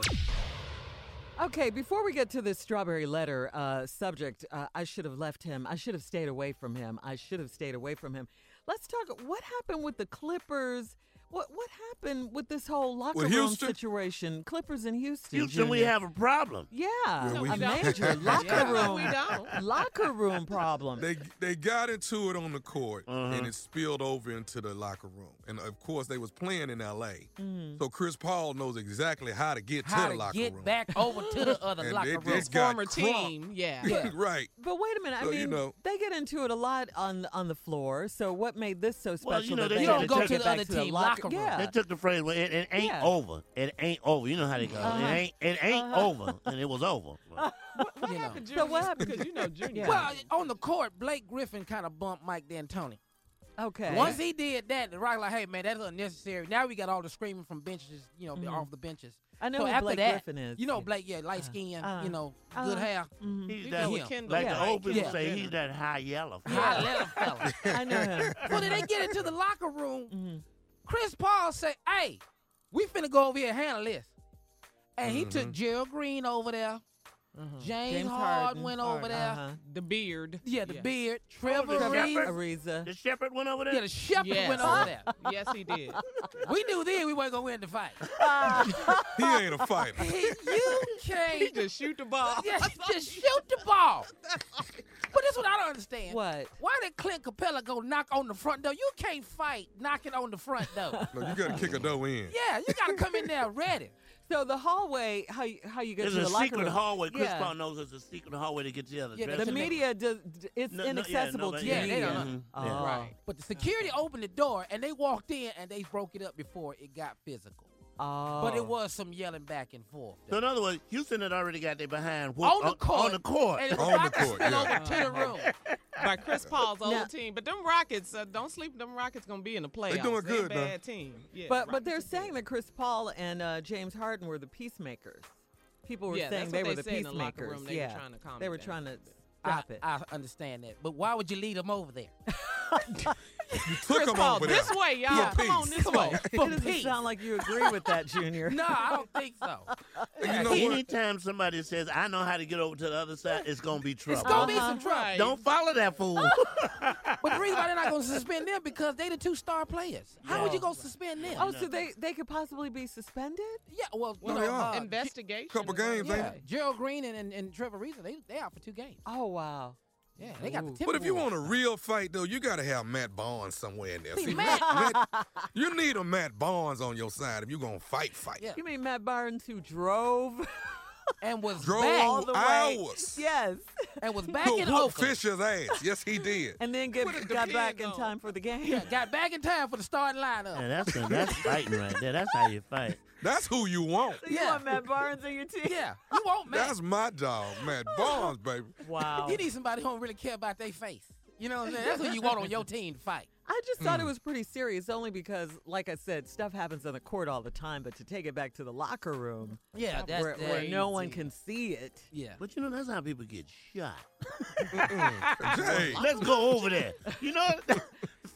Okay, before we get to this Strawberry Letter uh, subject, uh, I should have left him. I should have stayed away from him. I should have stayed away from him. Let's talk. What happened with the Clippers? What what happened with this whole locker With room Houston? situation? Clippers in Houston. Houston, we Junior. have a problem. Yeah, Yeah, we a don't. major locker Yeah, room. we don't. Locker room problem. They they got into it on the court Uh-huh. and it spilled over into the locker room. And of course they was playing in L A. Mhm. So Chris Paul knows exactly how to get How to the to locker get room. back over to the other And locker it- room. it got Former crunk. team. Yeah. Yeah. Right. But wait a minute. I So, mean, you know- they get into it a lot on on the floor. So what made this so special? Well, you know, that they they don't had go take to it the back other to the team locker, locker room. Yeah. They took the phrase, well, it, it ain't Yeah. over. It ain't over. You know how they go. Uh-huh. It ain't it ain't Uh-huh. over. And it was over. What You know. happened, So Junior? what happened? Because you know Junior. Yeah. Well, on the court, Blake Griffin kind of bumped Mike D'Antoni. Okay. Once he did that, the right like, hey man, that's unnecessary. Now we got all the screaming from benches, you know, Mhm. off the benches. I know so who after Blake that, Griffin is. You know Blake, yeah, light skin, uh, you know, uh, good hair. Mhm. He's You that, know him. Kendall like Yeah. the old people Yeah. say, he's that high yellow. High level fella. I know him. So then they get into the locker room. Mhm. Chris Paul say, hey, we finna go over here and handle this. And he Mhm. took Gerald Green over there. Mhm. James, James Harden, Harden. went over Harden. there. Uh-huh. The beard. Yeah, the Yeah. beard. Trevor the Reeves. shepherd? Ariza. The shepherd went over there? Yeah, the shepherd Yes. went over there. Yes, he did. We knew then we weren't gonna win the fight. He ain't a fighter. you He can't just shoot the ball. yeah, just shoot the ball. But this is what I don't understand. What? Why did Clint Capella go knock on the front door? You can't fight knocking on the front door. No, you got to kick a dough in. Yeah, you gotta come in there ready. So the hallway, how you, how you get There's to a the locker secret room? hallway. Chris Yeah. Paul knows there's a secret hallway to get to the other Yeah, dressing The That's room. media does. It's No, no, yeah, inaccessible no, to yeah, the they media. don't know. Oh. Yeah. Right. But the security opened the door and they walked in and they broke it up before it got physical. Oh. But it was some yelling back and forth. So in other words, Houston had already got their behind whooped On the court. On the court. And it was On the about to court, spill yeah. over to the room. By Chris Paul's old Now- team. But them Rockets, uh, don't sleep. Them Rockets gonna be in the playoffs. doing They a good, though. bad team. Yeah, But but Rockets they're are saying good. that Chris Paul and uh, James Harden were the peacemakers. People were Yeah, saying that's they what were they the said in the locker peacemakers. room. They were yeah, trying to calm they it were down trying a to bit. I, stop it. I understand that. But why would you lead them over there? You took Chris him Paul, over there. this way, y'all. For Come on, peace. this Come way. on. It For doesn't peace. sound like you agree with that, Junior. No, I don't think so. And you know what? Anytime somebody says, I know how to get over to the other side, it's going to be trouble. It's gonna be Uh-huh. some trouble. Right. Don't follow that fool. But the reason why they're not gonna suspend them because they the two star players. How would you go suspend them? Oh, so they, they could possibly be suspended? Yeah, well, you No, know, they are. uh, Investigation. Couple is on- games, yeah, ain't Gerald Green and, and, and Trevor Reeves, they they out for two games. Oh, wow. Yeah, they got the Ooh. Timberwolves. But if you want a real fight, though, you got to have Matt Barnes somewhere in there. See, See, Matt- Matt, Matt- you need a Matt Barnes on your side if you're going to fight, fight. Yeah. You mean Matt Barnes who drove? and was Drove back all the way? hours Yes. and was back to in whoop Oakland. Fisher's ass. Yes, he did. And then get, What it got back depends in on. time for the game. Yeah, got back in time for the starting lineup. Yeah, that's that's fighting right there. That's how you fight. That's who you want. So you Yeah. want Matt Barnes on your team? Yeah, you won't, man. That's my dog, Matt Barnes, baby. Wow. You need somebody who don't really care about their face. You know what I'm saying? That's who you want on your team to fight. I just thought it was pretty serious only because, like I said, stuff happens on the court all the time, but to take it back to the locker room Yeah, that's where, where that- no one can see it. Yeah. But you know, that's how people get shot. Jay. Let's go over there. You know,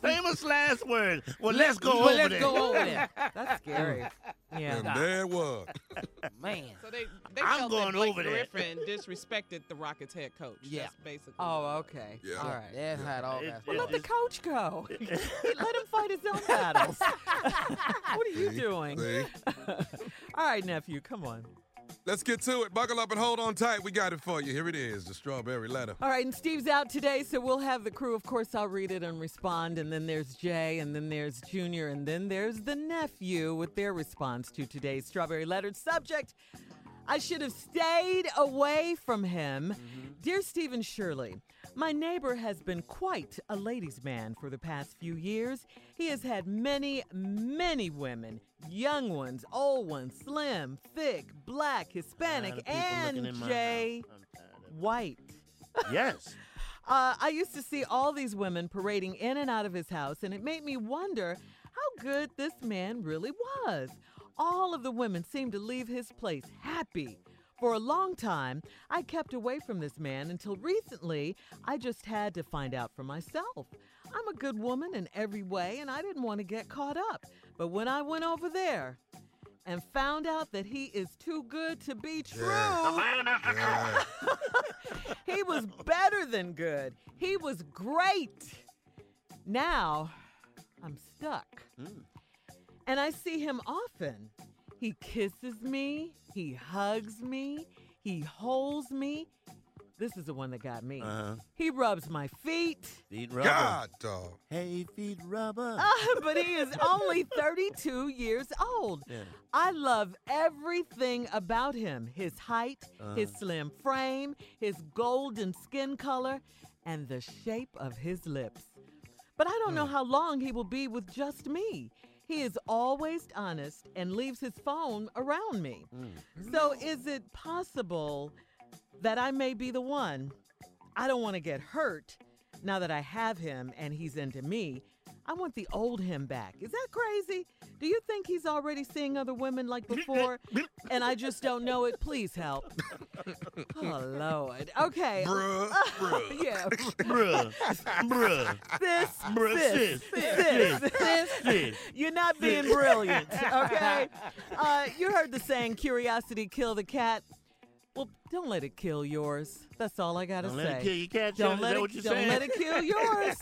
Famous last words. Well, let's go well, over let's there. go over there. That's scary. Yeah. And there it was. Man. So they, they I'm felt going that Blake over there. Griffin disrespected the Rockets head coach. Yeah. That's basically. Oh, okay. Yeah. All right. That's how it all It- got Well, it let the just- coach go. Let him fight his own battles. What are you See? doing? See? All right, nephew, come on. Let's get to it. Buckle up and hold on tight. We got it for you. Here it is, the strawberry letter. All right, and Steve's out today, so we'll have the crew. Of course, I'll read it and respond. And then there's Jay, and then there's Junior, and then there's the nephew with their response to today's strawberry letter subject. I should have stayed away from him. Dear Stephen Shirley, my neighbor has been quite a ladies' man for the past few years. He has had many, many women, young ones, old ones, slim, thick, black, Hispanic, Tired of people looking and in my Jay house. I'm tired of it. White. Yes. Uh, I used to see all these women parading in and out of his house, and it made me wonder how good this man really was. All of the women seemed to leave his place happy. For a long time, I kept away from this man until recently I just had to find out for myself. I'm a good woman in every way, and I didn't want to get caught up. But when I went over there and found out that he is too good to be true, Yeah. he was better than good. He was great. Now, I'm stuck. Mm. And I see him often. He kisses me. He hugs me. He holds me. This is the one that got me. Uh-huh. He rubs my feet. Feet rubber. God, dog. Hey, feet rubber. Uh, but he is only thirty-two years old. Yeah. I love everything about him. His height, Uh-huh. his slim frame, his golden skin color, and the shape of his lips. But I don't know how long he will be with just me. He is always honest and leaves his phone around me. So is it possible that I may be the one? I don't want to get hurt now that I have him and he's into me. I want the old him back. Is that crazy? Do you think he's already seeing other women like before and I just don't know it? Please help. Oh, Lord. Okay. Bruh, bruh. Yeah. Bruh. Bruh. Sis, Bruh, sis, sis, sis, sis, sis, sis. You're not being brilliant, okay? Uh, you heard the saying, curiosity kill the cat. Well, don't let it kill yours. That's all I gotta Don't say. let it kill your cat, Don't Shirley? Is let that it. what you're don't saying? let it kill yours.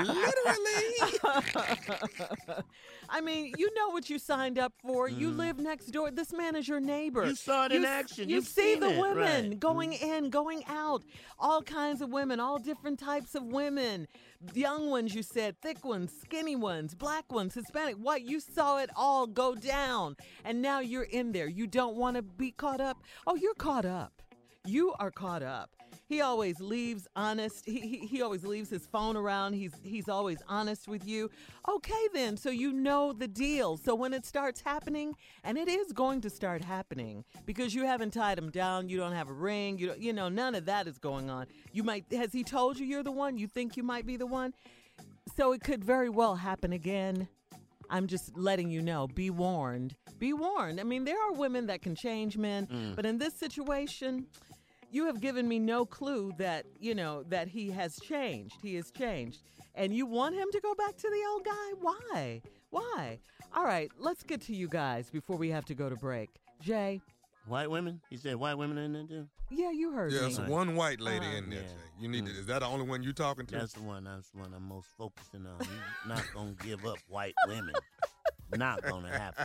Literally. I mean, you know what you signed up for. You live next door. This man is your neighbor. You saw it in You s- action. You You've see seen the it, women right. going in, going out. All kinds of women, all different types of women. Young ones, you said, thick ones, skinny ones, black ones, Hispanic, white. You saw it all go down. And now you're in there. You don't want to be caught up. Oh, you're caught up. You are caught up. He always leaves honest. He, he he always leaves his phone around. He's he's always honest with you. Okay, then, so you know the deal. So when it starts happening, and it is going to start happening because you haven't tied him down, you don't have a ring, you don't, you know, none of that is going on. You might has he told you you're the one? You think you might be the one? So it could very well happen again. I'm just letting you know. Be warned. Be warned. I mean, there are women that can change men, Mm. but in this situation, you have given me no clue that, you know, that he has changed. He has changed. And you want him to go back to the old guy? Why? Why? All right, let's get to you guys before we have to go to break. Jay. White women? He said white women in there too? Yeah, you heard Yeah, me. it's one white lady Uh, in there. yeah. Jay. You need to, is that the only one you talking to? That's the one. That's the one I'm most focusing on. You're not gonna give up white women. Not gonna happen.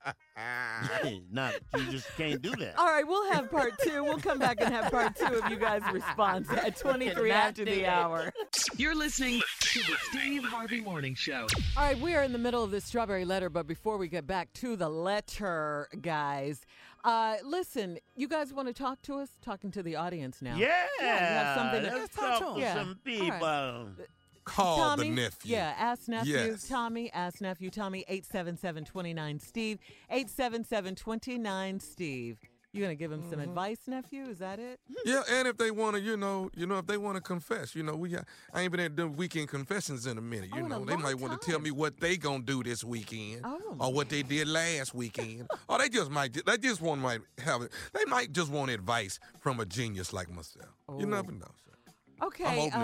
Not. You just can't do that. All right, we'll have part two. We'll come back and have part two of you guys' response at twenty-three after the hour. You're listening to the Steve Harvey Morning Show. All right, we are in the middle of this strawberry letter, but before we get back to the letter, guys, uh, listen, you guys want to talk to us? Talking to the audience now. Yeah. you have something to Let's talk to Yeah. some All right. people. Call Tommy, the nephew. Yeah, ask nephew. Yes. Tommy, ask nephew. Tommy, eight seven seven, two nine, Steve. eight seven seven, two nine, Steve. You going to give him some advice, nephew? Is that it? Yeah, and if they want to, you know, you know, if they want to confess, you know, we got, I ain't been at doing weekend confessions in a minute. You Oh, in a know, they long might want to tell me what they gonna do this weekend, Oh. or what they did last weekend, or they just might, they just want might have it. They might just want advice from a genius like myself. You Oh. never know. So. Okay. I'm opening uh, it up.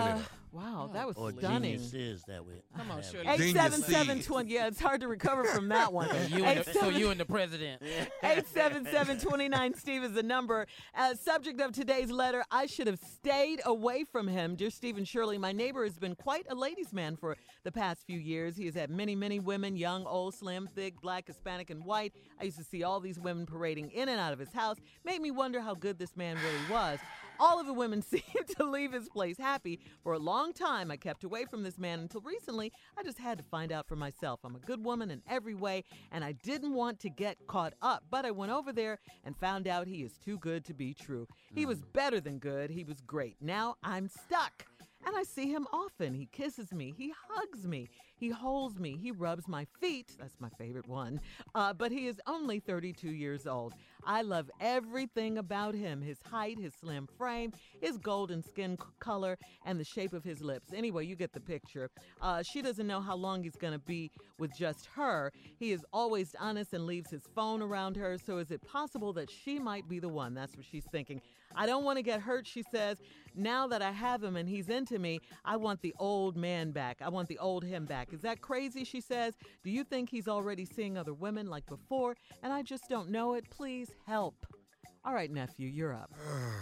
Wow, that was Or stunning. Genius is that way. Come on, Shirley. Eight seven seven twenty. Yeah, it's hard to recover from that one. So you, and the, so you and the president. Eight seven seven twenty nine. Steve is the number. Uh, subject of today's letter: I should have stayed away from him. Dear Steve and Shirley, my neighbor has been quite a ladies' man for the past few years. He has had many, many women, young, old, slim, thick, black, Hispanic, and white. I used to see all these women parading in and out of his house. Made me wonder how good this man really was. All of the women seemed to leave his place happy. For a long time, I kept away from this man until recently. I just had to find out for myself. I'm a good woman in every way, and I didn't want to get caught up. But I went over there and found out he is too good to be true. He was better than good. He was great. Now I'm stuck. And I see him often. He kisses me. He hugs me. He holds me. He rubs my feet. That's my favorite one. Uh, but he is only thirty-two years old. I love everything about him. His height, his slim frame, his golden skin c- color, and the shape of his lips. Anyway, you get the picture. Uh, she doesn't know how long he's going to be with just her. He is always honest and leaves his phone around her. So is it possible that she might be the one? That's what she's thinking. I don't want to get hurt, she says. Now that I have him and he's into me, I want the old man back. I want the old him back. Is that crazy, she says? Do you think he's already seeing other women like before and I just don't know it? Please help. All right, nephew, you're up.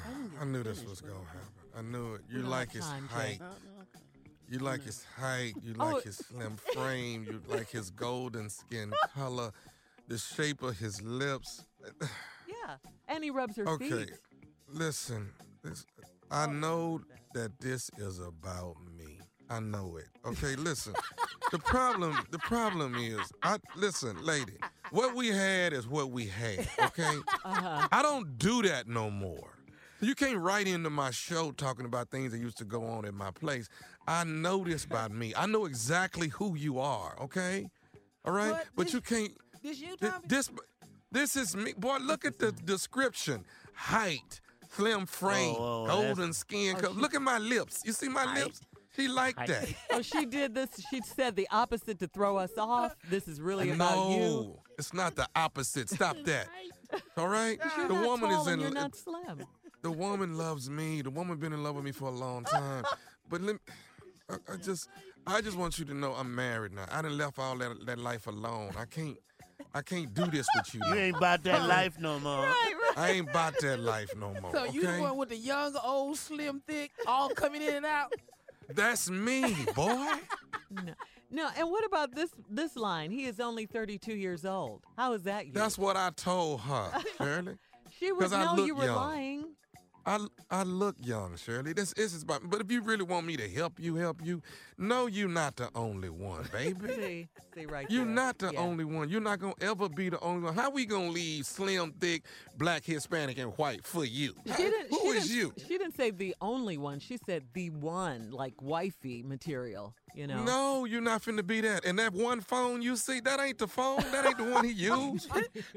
I knew this was going to happen. I knew it. You We don't like have his time, height. Jay. You like his height. You Oh. like his slim frame. You like his golden skin color. The shape of his lips. Yeah, and he rubs her Okay, feet. listen. This, I know that this is about me. I know it. Okay, listen. the problem, the problem is, I listen, lady. What we had is what we had. Okay, Uh-huh. I don't do that no more. You can't write into my show talking about things that used to go on at my place. I know this about me. I know exactly who you are. Okay, all right, What? but This- you can't. This you, Th- Tommy? This, this is me. Boy, look at the description. Height, slim frame, Oh, oh, golden that's- skin Oh, color. she- Look at my lips. You see my Height. lips? She liked Height. that. Oh, she did this. She said the opposite to throw us off. This is really about you. No, it's not the opposite. Stop that. All right? You're The not woman tall is and in you're not slim. the woman loves me. The woman been in love with me for a long time. But let me, I, I just I just want you to know I'm married now. I done left all that that life alone. I can't I can't do this with you. You now. ain't about that life no more. Right, right. I ain't about that life no more. So you the okay? one with the young, old, slim, thick, all coming in and out? That's me, boy. No. No, and what about this this line? He is only thirty-two years old. How is that you? That's what I told her, Shirley. she would 'cause I know look you were young. lying. I I look young, Shirley. This, this is about. But if you really want me to help you, help you, no, you're not the only one, baby. See, see right You're there. not the Yeah. only one. You're not gonna ever be the only one. How we gonna leave slim, thick, black, Hispanic, and white for you? She didn't, Who she is didn't, you? She didn't say the only one. She said the one, like wifey material, you know? No, you're not finna be that. And that one phone you see, that ain't the phone. That ain't the one he used.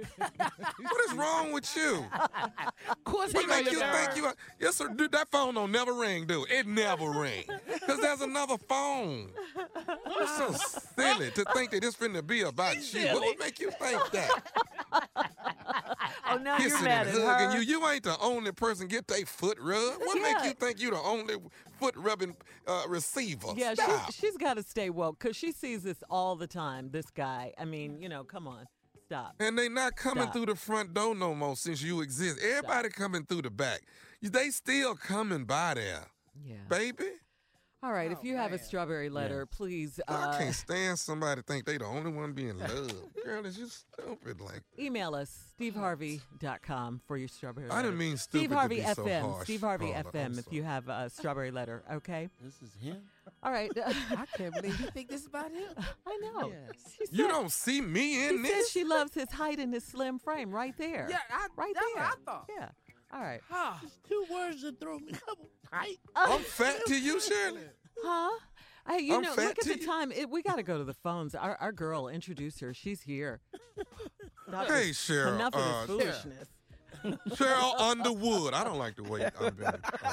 What is wrong with you? Of course he What gonna make you look at think her. you are? Yes, sir. Dude, that phone don't never ring, dude. It never ring. Because there's another phone. You're so silly to think that it's finna be about you. What would make you think that? Oh, now you're Kissing mad and at hugging her. you. You ain't the only person get their foot rubbed. What Yeah. make you think you the only foot rubbing uh, receiver? Yeah, Stop. she, she's got to stay woke because she sees this all the time, this guy. I mean, you know, come on. Stop. And they not coming Stop. through the front door no more since you exist. Everybody coming through the back. They still coming by there, Yeah. baby. All right, if you have a strawberry letter, please I uh, can't stand somebody think they the only one being loved. Girl, it's just stupid. Like email us, steve harvey dot com for your strawberry I letter. didn't mean Steve stupid to Harvey be F so M. harsh, Steve Harvey Paula. F M I'm if you have a strawberry letter, okay? This is him? All right. I can't believe you think this is about him. I know. Yes. She You said- don't see me She in says this. she loves his height and his slim frame right there. Yeah, I, right that's there. what I thought. Yeah. All right. Huh. Two words that throw me. Height. I'm fat to you, Shirley. Huh? Hey, you I'm know, fat look at to the you. time. It, we got to go to the phones. Our, our girl, introduce her. She's here. Stop Hey, this- Cheryl, Enough of uh, this foolishness. Cheryl Underwood. I don't like the way I've been. uh,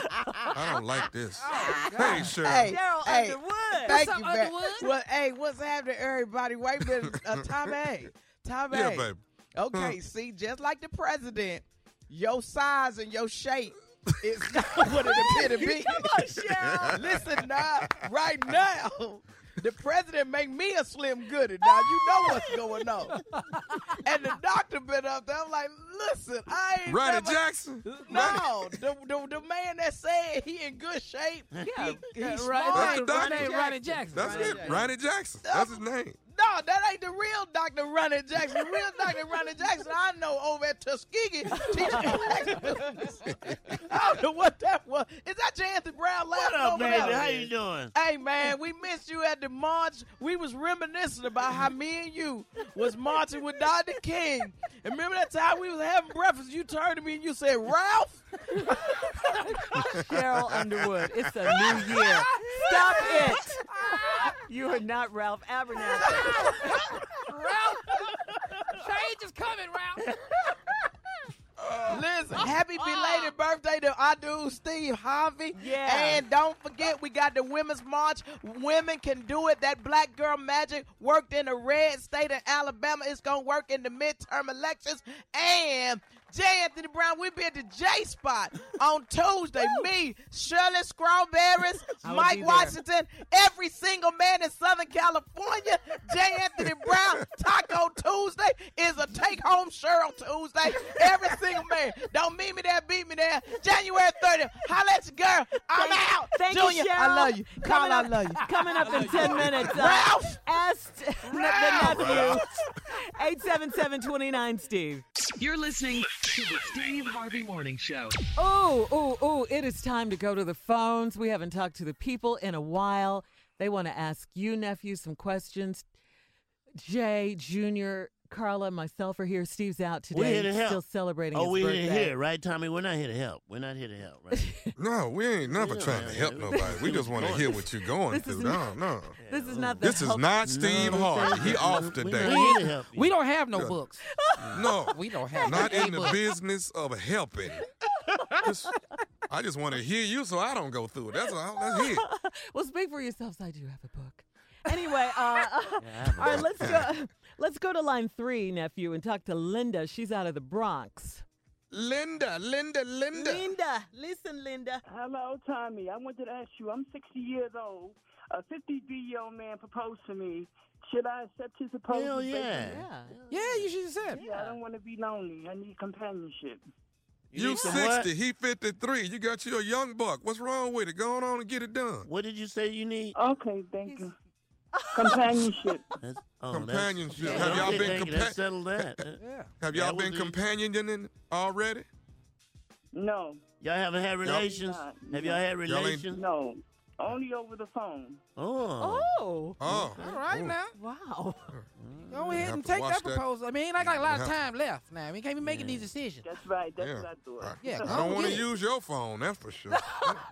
I don't like this. Hey, Cheryl. Hey, Cheryl hey, Underwood. thank What's you, up, man. Underwood? Well, hey, what's happening, everybody? Wait a minute, uh, Tommy. Tommy. Yeah, baby. Okay, Huh. see, just like the president, your size and your shape It's not what it appeared to be. Come on, Cheryl. Listen now, right now, the president make me a Slim Goody. Now you know what's going on. And the doctor been up there. I'm like, listen, I ain't Ronnie never- Jackson? No, the, the the man that said he in good shape. Yeah, he, he's right. smart. That's the doctor. Ronnie, Ronnie Jackson. That's Ronnie it. Jackson. Ronnie Jackson. That's his name. No, that ain't the real Doctor Ronnie Jackson. The real Doctor Ronnie Jackson I know over at Tuskegee. I don't know what that was. Is that your Anthony Brown laughing What up, over baby? there? How you doing? Hey, man, we missed you at the march. We was reminiscing about how me and you was marching with Doctor King. And remember that time we was having breakfast, you turned to me and you said, Ralph? Cheryl Underwood, it's a new year. Stop it. You are not Ralph Abernathy. Ralph, change is coming, Ralph. Listen, happy belated birthday to our dude Steve Harvey. Yeah. And don't forget, we got the Women's March. Women can do it. That black girl magic worked in the red state of Alabama. It's going to work in the midterm elections. And J. Anthony Brown, we be at the J Spot on Tuesday. Me, Shirley Strawberries, I will be Mike there. Washington, every single man in Southern California. J. Anthony Brown, Taco Tuesday is a take-home Cheryl Tuesday. Every single man. Don't meet me there, beat me there. January thirtieth, holla at your girl. I'm Thank- out. Thank Junior, you, Cheryl. I love you. Coming Carla, I up, love you. Coming up in ten minutes. Uh, Ralph. Ask the nephew. eight seven seven, two nine, Steve. You're listening to the Steve Harvey Morning Show. Oh, oh, oh, it is time to go to the phones. We haven't talked to the people in a while. They want to ask you, nephew, some questions. Jay, Junior, Carla, myself are here. Steve's out today. We're here to help. Still celebrating Oh, his we're birthday. here, right, Tommy? We're not here to help. We're not here to help, right? No, we ain't never Yeah, trying to man. help nobody. We just want to hear what you're going This through. is No, not- no. This is not the This is help- not Steve No, Harvey. He off We're today. not here to help you. We don't have no Yeah. books. No, We don't have not no in the books. business of helping. Just- I just want to hear you so I don't go through it. That's all. Let's hear it. Well, speak for yourselves. I do have a book. Anyway, uh, Yeah, all right, let's go. Let's go to line three, nephew, and talk to Linda. She's out of the Bronx. Linda, Linda, Linda. Linda, listen, Linda. Hello, Tommy. I wanted to ask you, I'm sixty years old. A fifty-three-year-old man proposed to me. Should I accept his proposal? Hell yeah. Yeah. Yeah, you should accept. Yeah, I don't want to be lonely. I need companionship. You need some sixty, what? he fifty-three. You got you a young buck. What's wrong with it? Go on and get it done. What did you say you need? Okay, thank you. Companionship. That's, oh, Companionship. That's, Have y'all okay, been thank you. compa- Let's settle that. Yeah. Have y'all That was been easy. companioning already? No, Y'all haven't had relations? not. Have y'all had Y'all ain't- relations? no. Only over the phone. Oh. Oh, Oh. All right Ooh. now. wow. Go ahead have and to take watch that that. proposal. I mean, ain't like a lot of have- time left now. We can't be making these decisions. That's right. That's Yeah. what I thought. I, Yeah, I go don't want to get it. use your phone, that's for sure.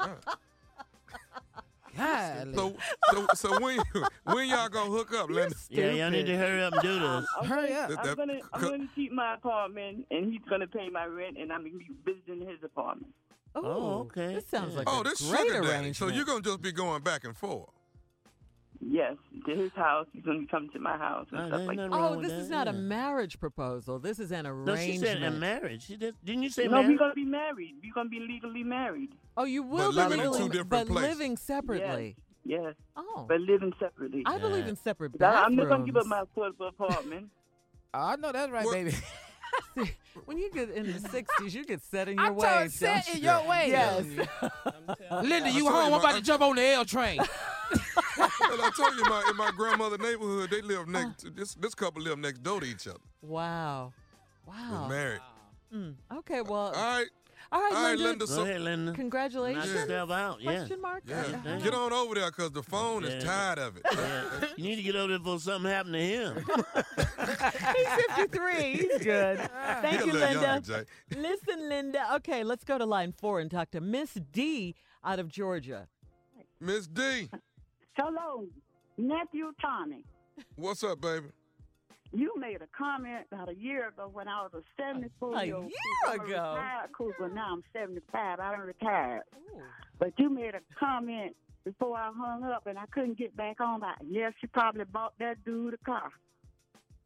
God. so, so, so when, when y'all gonna hook up, Linda? Yeah, y'all need to hurry up and do this. I'm Hurry gonna, up. That- I'm that- gonna, I'm gonna keep my apartment, and he's gonna pay my rent, and I'm gonna be visiting his apartment. Oh, Oh, okay. This sounds Yeah. like Oh, a this great sugar daddy. arrangement. So you're gonna just be going back and forth. Yes, to his house. He's gonna be coming to my house and Oh, stuff there's like nothing that. wrong Oh, with this is that, not a yeah. marriage proposal. This is an No, arrangement. she said a marriage. She did, didn't you say No, marriage? we're gonna be married. We're gonna be legally married. Oh, you will But be living in two living, different but places. living separately. Yes, Oh, but living separately. I believe in separate I- bathrooms. I'm not gonna give up my affordable apartment. I know that's right, What? baby. See, when you get in the sixties, you get set in your I'm ways. telling don't set you? in your ways. Yes. Linda, you I told home? you, I'm about my- to jump on the L train. Well, I told you, my, in my grandmother neighborhood, they live next. This this couple live next door to each other. Wow. They're Wow. married. Mm. Okay, well. All right, All right, all right, Linda. Linda. Go So, ahead, Linda. Congratulations. Knock yourself out, yeah. Question mark? yeah, Yeah. get on over there because the phone is Yeah. tired of it. Yeah. You need to get over there before something happened to him. He's fifty-three. He's good. Thank He a you, little Linda. younger, Jay. Listen, Linda. Okay, let's go to line four and talk to Miss D out of Georgia. Miss D, Hello, nephew Tommy. what's up, baby? You made a comment about a year ago when I was a seventy-four A year old year ago? retired cougar. Now I'm seventy-five. I done retired. But you made a comment before I hung up, and I couldn't get back on. Like, yes, she probably bought that dude a car.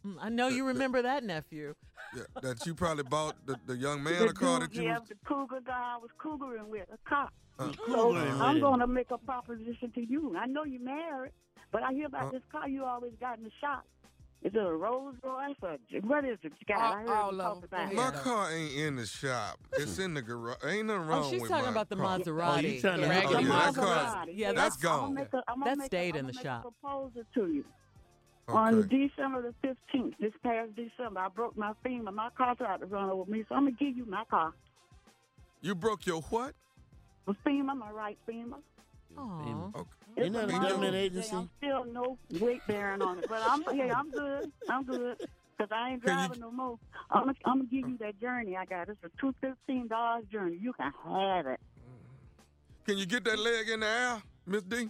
Mm, I know you remember that, nephew. Yeah, that you probably bought the, the young man The a car dude, that you yeah, was. the cougar guy I was cougaring with, a cop. Uh, So cougaring I'm with going to make a proposition to you. I know you're married, but I hear about Uh. this car you always got in the shop. Is it a Rolls Royce or what is it? You got? I heard all you of talk about My it. car ain't in the shop. It's in the garage. Ain't nothing wrong Oh, she's with talking my about the car. Maserati. Oh, you trying to Yeah. make The a- that Maserati. car- Yeah, that's that's gone. Make a, I'm gonna That make stayed a, in I'm the gonna shop. Make a proposal to you. Okay. On December the fifteenth, this past December, I broke my FEMA. My car tried to run over me, so I'm gonna give you my car. You broke your what? The FEMA, my right FEMA. Aw. Okay. It's Ain't that a my government own agency? thing. I'm still no weight bearing on it, but I'm yeah, I'm good. I'm good because I ain't Can you- driving no more. I'm gonna, I'm gonna give you that journey I got. It's a two fifteen dollars journey. You can have it. Can you get that leg in the air, Miss D?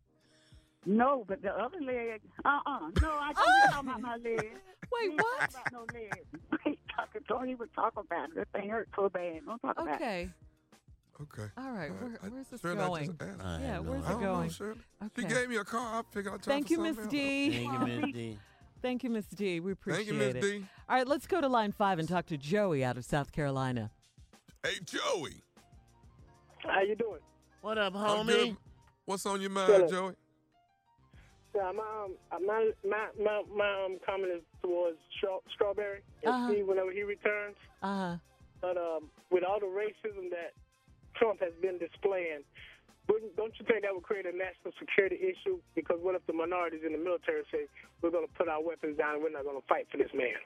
No, but the other leg, uh-uh. No, I can't talk about my leg. Wait, what? About no leg. Ain't talking, don't even talk about it. This thing hurt so bad. Don't talk about it. Okay. Okay. All right. Where, where's this Shirley, I going? just asked. I Yeah, have no where's I it don't know, going? Shirley. Okay. She gave me a car. I figured I'd try Thank for you, Miss something else. D. Thank you, Miss D. Thank you, Miss D. We appreciate Thank you, Miss it. D. All right, let's go to line five and talk to Joey out of South Carolina. Hey, Joey. How you doing? What up, I'm homie? good. What's on your mind, Philip. Joey? Yeah, my um, uh, my my my, my um comment is towards Straw- Strawberry and Uh-huh. Steve whenever he returns. Uh-huh. But um, with all the racism that Trump has been displaying, wouldn't, don't you think that would create a national security issue? Because what if the minorities in the military say we're going to put our weapons down and we're not going to fight for this man?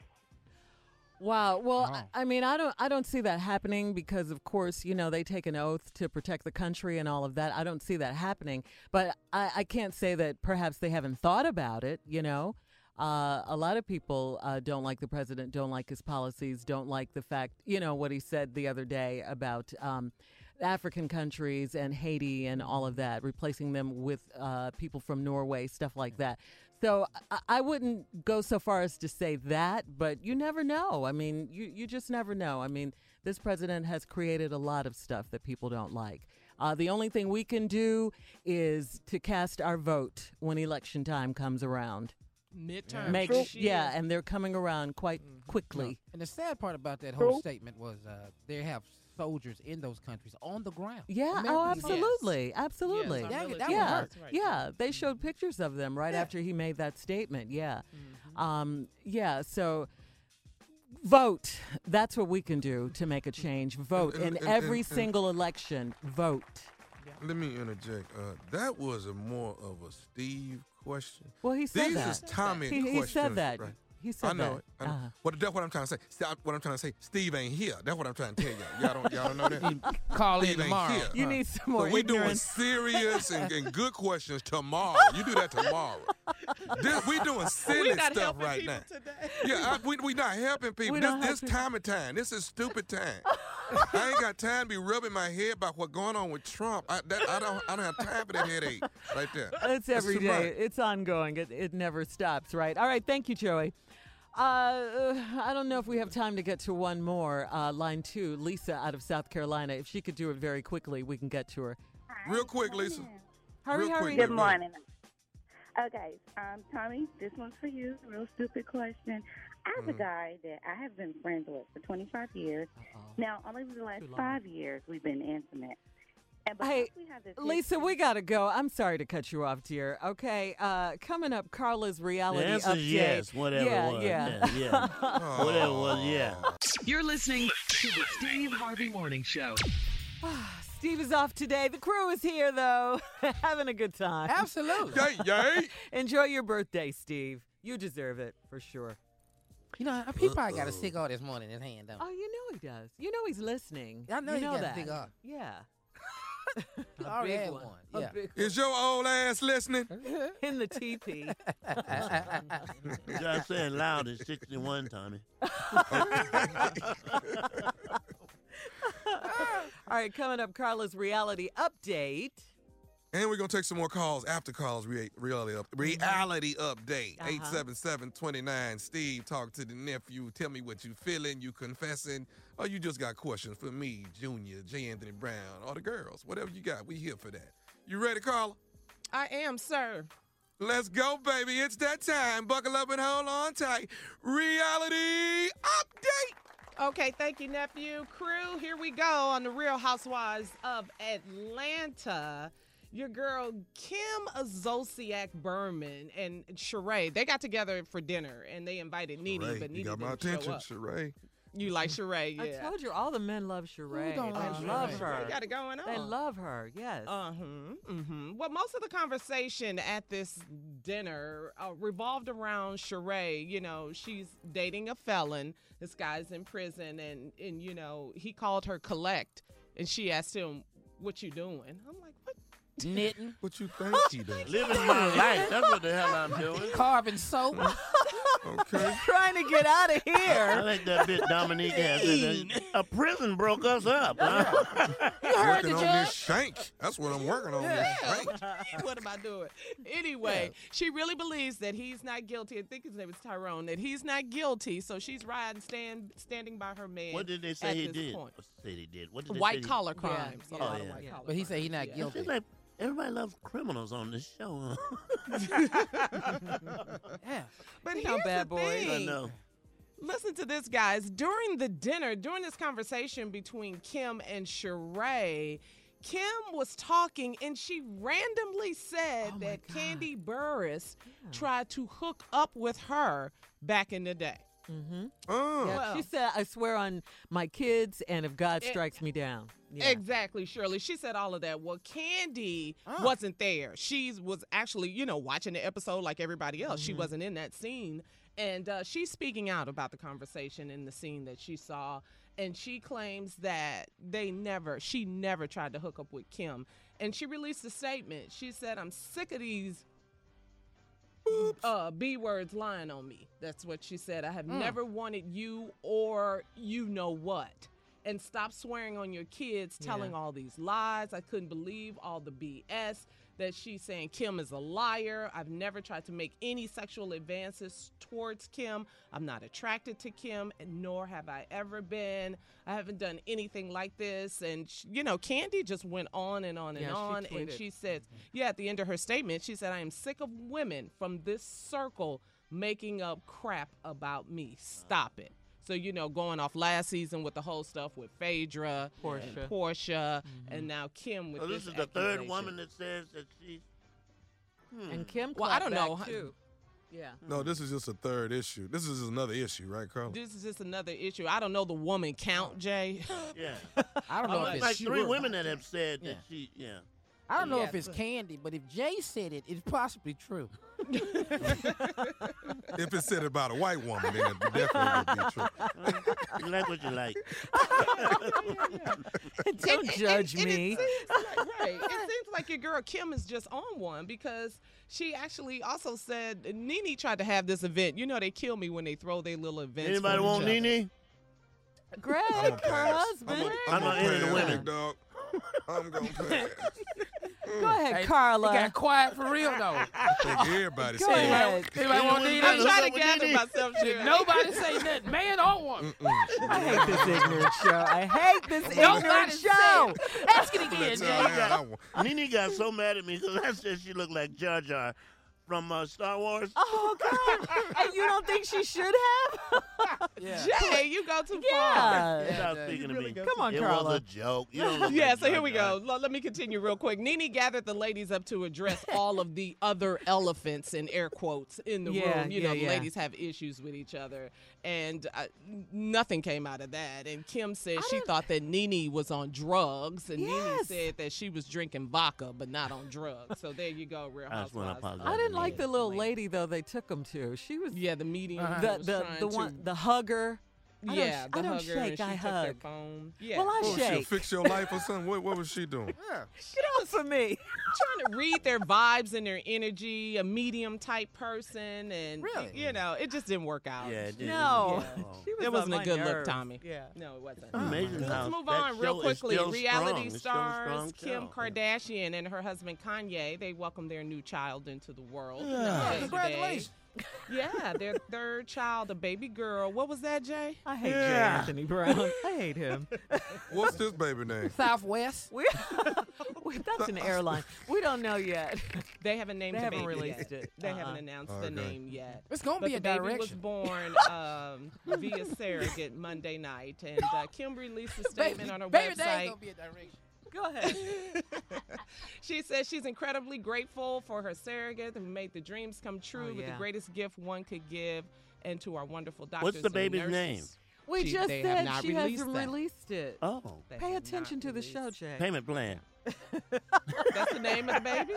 Wow. Well, I I mean, I don't, I don't see that happening because, of course, you know, they take an oath to protect the country and all of that. I don't see that happening, but I, I can't say that perhaps they haven't thought about it. You know, uh, a lot of people uh, don't like the president, don't like his policies, don't like the fact, you know, what he said the other day about um, African countries and Haiti and all of that, replacing them with uh, people from Norway, stuff like that. So I, I wouldn't go so far as to say that, but you never know. I mean, you, you just never know. I mean, this president has created a lot of stuff that people don't like. Uh, the only thing we can do is to cast our vote when election time comes around. Midterm. Make True. sh- yeah, and they're coming around quite quickly. And the sad part about that whole statement was uh, they have soldiers in those countries on the ground. Yeah, oh, Americans- absolutely, absolutely. Yes, that- that yeah, one hurts. yeah. They showed pictures of them right after he made that statement. Yeah, um, yeah. So vote. That's what we can do to make a change. Vote And- in and- every and- and- single election. Vote. Let me interject. Uh, that was a more of a Steve question. Well, he said These that. is Tommy He- he questions. said that. Right? He said I know that. it. I know. Uh-huh. Well, that's what I'm trying to say. Stop- What I'm trying to say. Steve ain't here. That's what I'm trying to tell y'all. Y'all don't. Y'all don't know that. Call in Steve ain't tomorrow. here. You need some more So we doing ignorance. serious and, and good questions tomorrow. You do that tomorrow. This, we doing silly not stuff helping right people now. today. Yeah, I, we we not helping people. We This, don't this help time of time. This is stupid time. I ain't got time to be rubbing my head about what's going on with Trump. I, that, I don't. I don't have time for that headache right there. It's That's every too day. much. It's ongoing. It, it never stops, right? All right. Thank you, Joey. Uh, I don't know if we have time to get to one more. Uh, line two, Lisa out of South Carolina. If she could do it very quickly, we can get to her. Real quick, Lisa. Hurry, Real hurry. quick, Good Lisa. morning. Okay, um, Tommy, this one's for you. Real stupid question. I have a guy that I have been friends with for twenty-five years. Now, only the last five years we've been intimate. And because Hey, we have this Lisa, we got to go. I'm sorry to cut you off, dear. Okay. Uh, coming up, Carla's reality The answer is update. yes, whatever yeah, it was. Yeah, Yeah, yeah. Whatever it was, yeah. You're listening to the Steve Harvey Morning Show. Steve is off today. The crew is here, though, having a good time. Absolutely. Yay, yay. Enjoy your birthday, Steve. You deserve it, for sure. You know, he probably got a cigar this morning in his hand, don't Oh, you know he does. You know he's listening. I know you he know got a that. cigar. Yeah. he? A already big had one. one. A Yeah. big Is your old ass listening? in the teepee. You gotta say it loud. It's sixty-one, Tommy. All right, coming up, Carla's reality update. And we're going to take some more calls after calls. Re- reality, up- reality update. Uh-huh. eight seven seven, two nine. Steve, talk to the nephew. Tell me what you feeling. You confessing. Or you just got questions for me, Junior, J. Anthony Brown, or the girls. Whatever you got. We here for that. You ready, Carla? I am, sir. Let's go, baby. It's that time. Buckle up and hold on tight. Reality update. Okay, thank you, nephew. Crew, here we go on the Real Housewives of Atlanta. Your girl, Kim Zolciak Berman and Sheree, they got together for dinner, and they invited Nene, Sheree, but you Nene got my didn't show attention, up. Sheree. You like Sheree, yeah. I told you, all the men love Sheree. don't They like love Sheree? her. They got it going They on. love her, yes. Uh-huh, mm-hmm. Well, most of the conversation at this dinner uh, revolved around Sheree. You know, she's dating a felon. This guy's in prison, and, and you know, he called her collect, and she asked him, what you doing? I'm like, what? Knitting. What you think he does? Living my life. That's what the hell I'm doing. Carving soap. Okay. Trying to get out of I here. like that bit Dominique has. A prison broke us up. Huh? You heard Working the on judge? this shank. That's what I'm working on, this shank. What am I doing? Anyway, she really believes that he's not guilty. I think his name is Tyrone. That he's not guilty, so she's riding, stand, standing by her man. What did they say at he this did? Point. What did they say he did? What did they White say he- collar Yeah, crimes. yeah. A lot Oh, of yeah. white Yeah. collar But he said he's not crimes, It guilty. seems like everybody loves criminals on this show. Huh? Yeah. But You here's know, bad the boys. I thing. know. Listen to this, guys. During the dinner, during this conversation between Kim and Sheree, Kim was talking and she randomly said Oh, my that God. Candy Burris Yeah. tried to hook up with her back in the day. Mm-hmm. Oh. Yeah, Well- she said, I swear on my kids, and if God It- strikes me down. Yeah. Exactly, Shirley. She said all of that. Well, Candy Oh. wasn't there. She was actually, you know, watching the episode like everybody else. She Mhm. wasn't in that scene. And uh, she's speaking out about the conversation in the scene that she saw. And she claims that they never, she never tried to hook up with Kim. And she released a statement. She said, I'm sick of these uh, B words lying on me. That's what she said. I have Mm. never wanted you or you know what. And stop swearing on your kids, telling Yeah. all these lies. I couldn't believe all the B S that she's saying Kim is a liar. I've never tried to make any sexual advances towards Kim. I'm not attracted to Kim, and nor have I ever been. I haven't done anything like this. And, sh- you know, Candy just went on and on and Yeah, she on. And tweeted. she said, yeah, at the end of her statement, she said, I am sick of women from this circle making up crap about me. Stop it. So, you know, going off last season with the whole stuff with Phaedra, Portia. and Portia, and now Kim with So this this is the third accusation. woman that says that she's. Hmm. And Kim Well, I clapped don't know. back, too. Yeah. No, this is just a third issue. This is another issue, right, Carl? This is just another issue. I don't know the woman count, Jay. Yeah. I don't Oh, know if it's it's like three sure. women that have said Yeah. that she. Yeah. I don't know Yeah, if it's but- Candy, but if Jay said it, it's possibly true. If it's said about a white woman, then it definitely would be true. You like what you like. Don't judge and, me. And it seems like, right. It seems like your girl Kim is just on one because she actually also said Nene tried to have this event. You know they kill me when they throw their little events. Anybody for want each other. Nene? Greg, I'm gonna her pass. husband. I'm I'm gonna not into the pass, women. big dog. I'm gonna pass. Go ahead, Hey, Carla. He got quiet for real, though. I think everybody Go said ahead. Anybody want Nene? I'm Hook trying up to with gather Nene. myself. Shirley. Nobody say nothing. Man or woman. I hate this ignorant show. I hate this ignorant Nobody show. said. Ask it again, That's Jay. all I had. I wa- Nene got so mad at me because I said she looked like Jar Jar from uh, Star Wars. Oh, God. And you don't think she should have? Yeah. Jay, you go too Yeah. far. Stop Yeah, speaking to really me. go Come on, It Carla. was a joke. You don't look Yeah, like so here Jar we Jar. go. L- Let me continue real quick. Nene gathered the ladies up to address all of the other elephants in air quotes in the Yeah, room. You yeah, know, the yeah. ladies have issues with each other, and uh, n- nothing came out of that. And Kim said she thought that Nene was on drugs, and Nene Yes. said that she was drinking vodka but not on drugs. So there you go, Real I just wanna Housewives. apologize. I didn't Yeah. like the little lady, though, they took him to. She was Yeah, the medium. Uh-huh. that the was the, trying the to- one, the hugger. I don't yeah, sh- the I don't hugger, shake, and she I took their hug. phone. Yeah. Well, I What was she, shake. fix your life or something? What, what was she doing? Yeah. Get off of me. Trying to read their vibes and their energy, a medium type person, and Really? you know, it just didn't work out. Yeah, it did. No. Yeah. She was It on wasn't a my good look, nerves. Tommy. Yeah. No, it wasn't. Amazing Let's how move that on real show is quickly. still Reality strong. It's still a stars strong Kim show. Kardashian and her husband Kanye, they welcomed their new child into the world. Yeah. yesterday. Congratulations. Yeah, their third child, a baby girl. What was that, Jay? I hate Yeah. Jay Anthony Brown. I hate him. What's this baby name? Southwest. We, we, that's an airline. We don't know yet. They haven't named They the haven't baby released yet. it. They Uh-uh. haven't announced Okay. the name yet. It's gonna But be a the baby direction. was born um, via surrogate Monday night, and uh, Kim released a statement baby, on her baby, website. Day gonna be a direction. Go ahead. She says she's incredibly grateful for her surrogate who made the dreams come true Oh, with yeah. the greatest gift one could give, and to our wonderful doctors. What's the and baby's nurses. name? We She- just they have said not she released hasn't that. released it. Oh, They Pay have attention not to the released. show, Jay. payment plan. That's the name of the baby?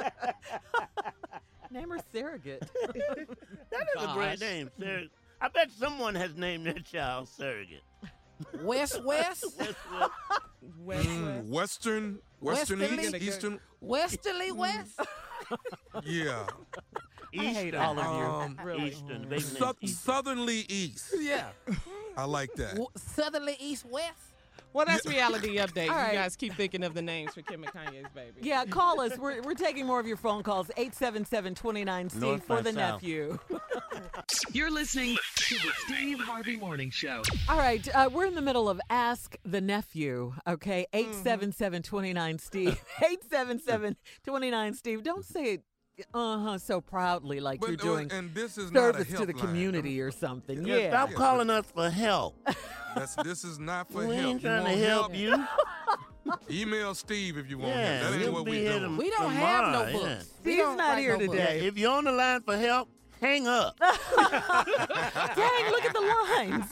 Name her surrogate. That is a great name, Surrogate. I bet someone has named their child Surrogate. West West. West, West, Mm, Western, Western, Westerly? East, Eastern. Westerly West. Yeah. I hate all of you. Um, really. Eastern. The baby name's Sou- Eastern. Southerly East. Yeah. I like that. W- Southerly East West. Well, that's reality update. All right. You guys keep thinking of the names for Kim and Kanye's baby. Yeah, call us. We're, we're taking more of your phone calls. eight seven seven, two nine, Steve North for by the south. nephew. You're listening to the Steve Harvey Morning Show. All right, uh, we're in the middle of Ask the Nephew, okay? eight seven seven, two nine, Steve. eight seven seven, two nine, Steve. Don't say it uh-huh so proudly like But, you're uh, doing and this is not a service to the helpline. community or something. Yeah, Yeah. stop Yeah, calling us for help. That's, this is not for We help. ain't You trying to want help you. Email Steve if you want Yeah, help. That ain't he'll what be we here doing. tom- We don't have no tomorrow, books. yeah. We Steve's don't not write here no books. Yeah, today. if you're on the line for help, hang up. Dang, look at the lines.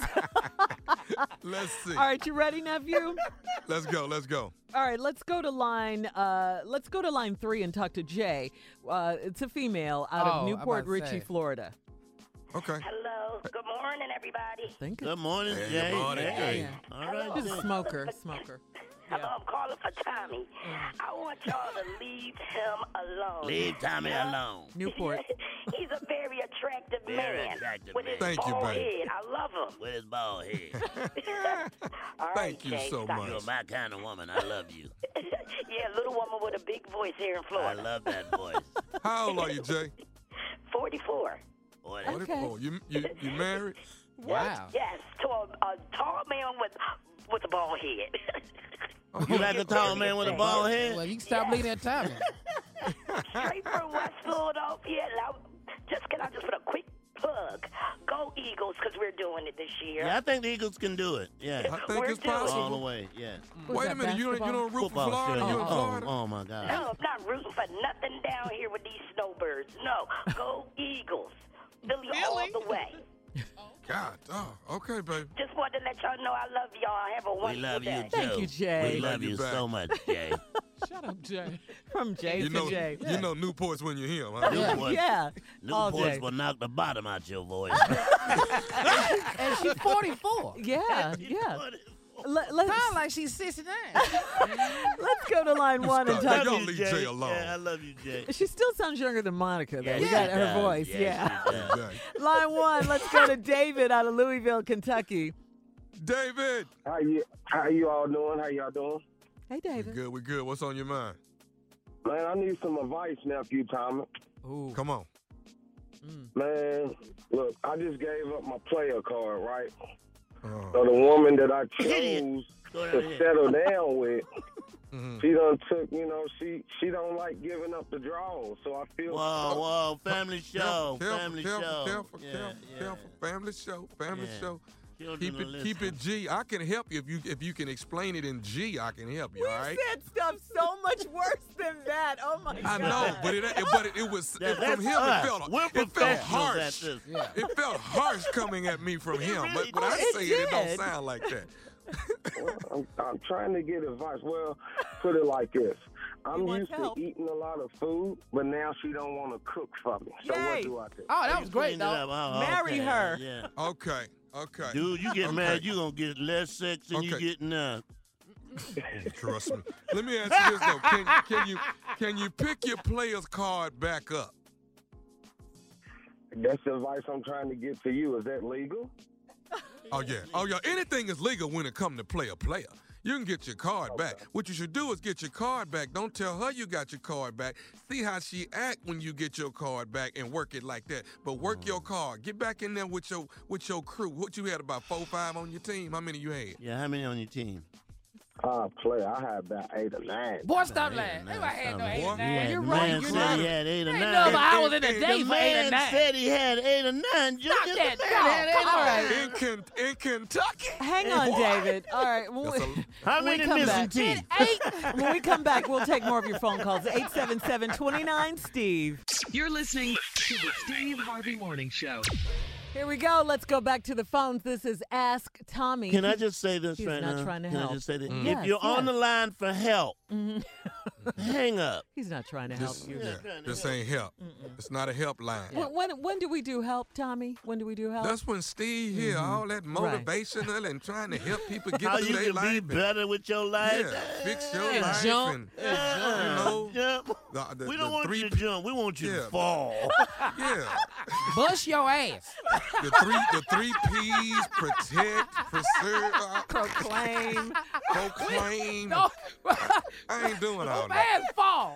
Let's see. All right, you ready, nephew? Let's go. Let's go. All right, let's go to line. Uh, let's go to line three and talk to Jay. Uh, it's a female out Oh, of I'm Newport about to Richey, say. Florida. Okay. Hello. Good morning, everybody. Think Good morning, Hey, Jay. good morning, Hey. Jay. All right, She's Jay. a smoker, smoker. Hello, I'm calling for Tommy. I want y'all to leave him alone. Leave Tommy alone. Newport. He's a very attractive Very man. attractive with man. his Thank you, bald babe. head. I love him. With his bald head. All right, Thank you Jay, so stop. much. You're my kind of woman. I love you. Yeah, little woman with a big voice here in I Florida. love that voice. How old are you, Jay? forty-four. Boy, Okay. forty-four. You, you, you married? Wow. Yes, to a, a tall man with with a bald head. you like a tall man with a bald head? Well, you can stop leading at Tommy. Straight from West Philadelphia. Now, just can I just put a quick plug? Go Eagles, because we're doing it this year. Yeah, I think the Eagles can do it. Yeah. I think We're it's doing it. All the possible. way, yeah. Was Wait a that minute. You don't, you basketball? don't root for Football Florida? still. You're in Oh, Florida? oh, my God. No, I'm not rooting for nothing down here with these snowbirds. No, go Eagles. Philly all Really? the way. God. Oh, okay, baby. Just wanted to let y'all know I love y'all. Have a We wonderful love you, day. Joe. Thank you, Jay. We love Love you you back. so much, Jay. Shut up, Jay. From Jay You to know, Jay. you know Newport's when you hear him, huh? Yeah. Newport, Yeah. All Newports day. will knock the bottom out your voice. And she's forty-four. Yeah, yeah. Let, let's, Sound like she's sixty-nine. let's go to line one and Stop. talk Y'all you, leave Jay. Jay alone. Yeah, I love you, Jay. She still sounds younger than Monica, though. Yeah, we she got her does. voice. Yeah, Yeah. she does. Exactly. Line one, let's go to David out of Louisville, Kentucky. David. How you how you all doing? How y'all doing? Hey, We David. good. We good. What's on your mind? Man, I need some advice, nephew Tommy. Ooh. Come on. Man, look, I just gave up my player card, right? Oh. So the woman that I Idiot. chose Go to ahead. settle down with, Mhm. she done took, you know, she she don't like giving up the draws. So I feel Whoa, whoa, family show, Careful, family careful, show. careful, yeah, careful, yeah. careful. Family show, family Yeah. show. Children Keep will it, keep listen. it G. I can help you if you if you can explain it in G. I can help you. We all right. said stuff so much worse than that. Oh, my I God. know, but it, it but it, it was That- it, from that's him. us. It felt We're it felt professionals harsh. at this. Yeah. It felt harsh coming at me from him. really But when I did. say It it, it don't did. sound like that. Well, I'm, I'm trying to get advice. Well, put it like this. I'm wants used help. to eating a lot of food, but now she don't want to cook for me. So Yay. what do I do? Oh, that You was great, cleaned it though. up. Oh, Marry okay. her. Yeah. Okay, okay. Dude, you get Okay. married, you going to get less sex than you Okay. getting now. Trust me. Let me ask you this though: Can, can you can you pick your player's card back up? That's the advice I'm trying to get to you. Is that legal? Oh yeah, oh yeah. Anything is legal when it comes to player player. You can get your card Okay. back. What you should do is get your card back. Don't tell her you got your card back. See how she act when you get your card back and work it like that. But work your card. Get back in there with your with your crew. What you had, about four, five on your team? How many you had? Yeah, how many on your team? Uh, play. I had about eight or nine. Boy, stop lying. Ain't I had no eight or nine. You're the right. man You're said right. he had eight or Ain't nine. no hours in a The day for eight or man nine. said he had eight or nine. Just, Stop just that. the man No, had eight come or on. nine. In, Ken- in Kentucky? Hang on, David. All right. When That's we, How when we many come missing back, teeth? Eight. When we come back, we'll take more of your phone calls. eight seven seven, two nine, Steve. You're listening to the Steve Harvey Morning Show. Here we go. Let's go back to the phones. This is Ask Tommy. Can I just say this He's right not now? trying to Can help. I just say this? Mm. If Yes, you're on yes. the line for help, Mhm. hang up. He's not trying to help This, you. yeah, this ain't help. It's not a help line. When, when when do we do help, Tommy? When do we do help? That's when Steve here, Mhm. all that Right. motivational and trying to help people get How through you their can life. be and- better with your life. Yeah, fix your And life jump. and, Uh, you know, jump. the, the, We don't the want three you to jump. We want you Yeah. to fall. Yeah, Bust your ass. the three the three P's: protect, preserve, uh, proclaim, proclaim. No. I ain't doing all No that. man fall.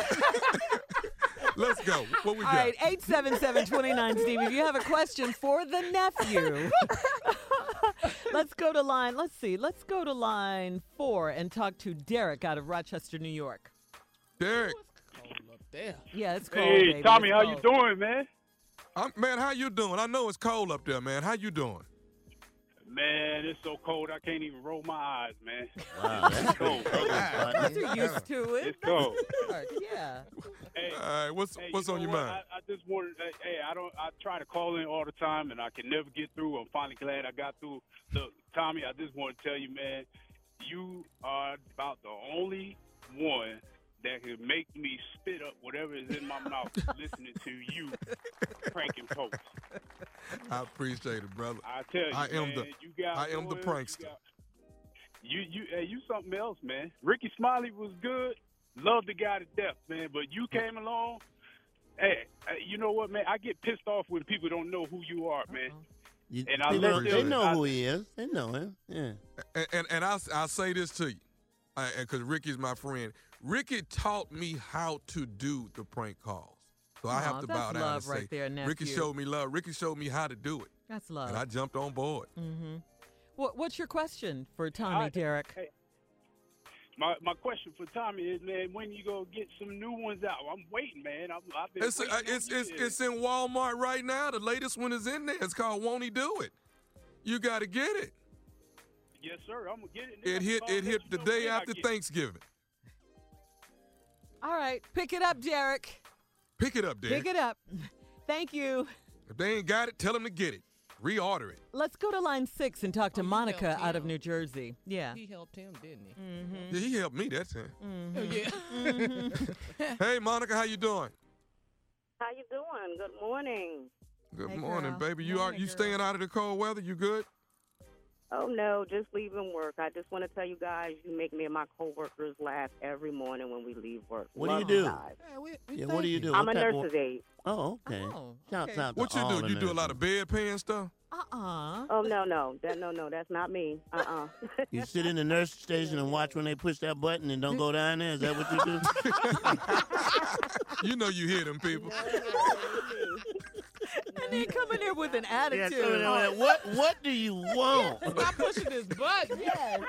Let's go. What we All got? right, eight seven seven, two nine, Steve. If you have a question for the nephew, let's go to line, let's see, let's go to line four and talk to Derek out of Rochester, New York. Derek. There. Yeah, it's cold, Hey, baby. Tommy, It's how cold. you doing, man? I'm, man, how you doing? I know it's cold up there, man. How you doing? Man, it's so cold I can't even roll my eyes, man. Wow, that's cold. You're used to it. It's cold. Yeah. Hey, All right, what's hey, what's you on know your what? mind? I, I just wanted, hey, hey, I don't, I try to call in all the time, and I can never get through. I'm finally glad I got through. Look, Tommy, I just want to tell you, man, you are about the only one that can make me spit up whatever is in my mouth listening to you pranking folks. I appreciate it, brother. I tell you, I am man, the you got I am the boys, prankster. You, got, you, you, hey, you something else, man. Ricky Smiley was good. Loved the guy to death, man. But you came along. Hey, hey, you know what, man? I get pissed off when people don't know who you are, man. You- And I they love know, them. they know I- who he is. They know him. Yeah. And and, and I'll I'll say this to you, because Ricky's my friend. Ricky taught me how to do the prank calls, so I Aw, have to that's bow down love and say, right there, Ricky nephew. showed me love. Ricky showed me how to do it, That's love. and I jumped on board. Mm-hmm. What, what's your question for Tommy, I- Derek? Hey, my my question for Tommy is, man, when you gonna get some new ones out? I'm waiting, man. I'm, I've been It's waiting uh, on it's you it's to- it's in Walmart right now. The latest one is in there. It's called Won't He Do It? You got to get it. Yes, sir. I'm gonna get it. It hit I'll it let hit you the know day when I after get it. Thanksgiving. All right, pick it up, Derek. Pick it up, Derek. Pick it up. Thank you. If they ain't got it, tell them to get it. Reorder it. Let's go to line six and talk to Oh, you Monica helped out of him. New Jersey. Yeah. He helped him, didn't he? Mm-hmm. Yeah, he helped me that time. Mm-hmm. Yeah. Hey, Monica, how you doing? How you doing? Good morning. Good Hey, morning, girl. baby. You are Morning, you girl. staying out of the cold weather? You good? Oh no, just leaving work. I just want to tell you guys, you make me and my coworkers laugh every morning when we leave work. What do Love you do? guys. Yeah, we, we Yeah, thank what do you do? I'm What a type of- nurse's aide. Oh, okay. Oh, Shouts okay. out to What you all do? the You do a lot nurses. of bedpan stuff? Uh-uh. Oh no, no, that no, no, that's not me. Uh, uh You sit in the nurse station and watch when they push that button and don't go down there. Is that what you do? You know you hear them people. And then come in there with an Yeah, attitude. come in there with that, what What do you want? Stop pushing this button. Yes.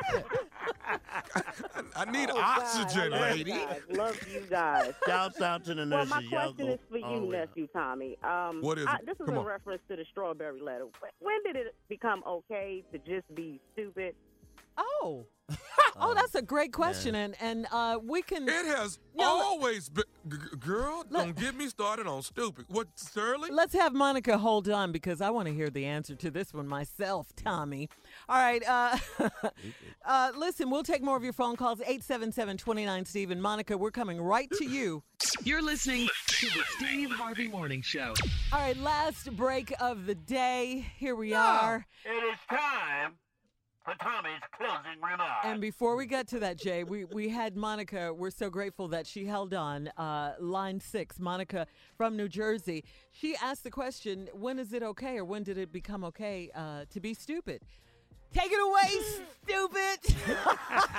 I need Oh, God, oxygen, I love lady. you guys. Love you guys. Shouts out to the Well, nurses. my Y'all question go is for all the you, way up. nephew Tommy. Um, What is I, it? this is Come in on. reference to the strawberry letter. Wh- When did it become okay to just be stupid? Oh. Oh, that's a great question. And and uh, we can. It has No, let- always been. G- girl, Let- don't get me started on stupid. What, Shirley? Let's have Monica hold on because I want to hear the answer to this one myself, Tommy. All right. Uh, uh, listen, we'll take more of your phone calls. eight seven seven, two nine, Steve. And Monica, we're coming right to you. You're listening to the Steve Harvey Morning Show. All right, last break of the day. Here we are. It is time for Tommy's closing remarks. And before we get to that, Jay, we, we had Monica. We're so grateful that she held on. Uh, line six, Monica from New Jersey. She asked the question, when is it okay or when did it become okay uh, to be stupid? Take it away, stupid.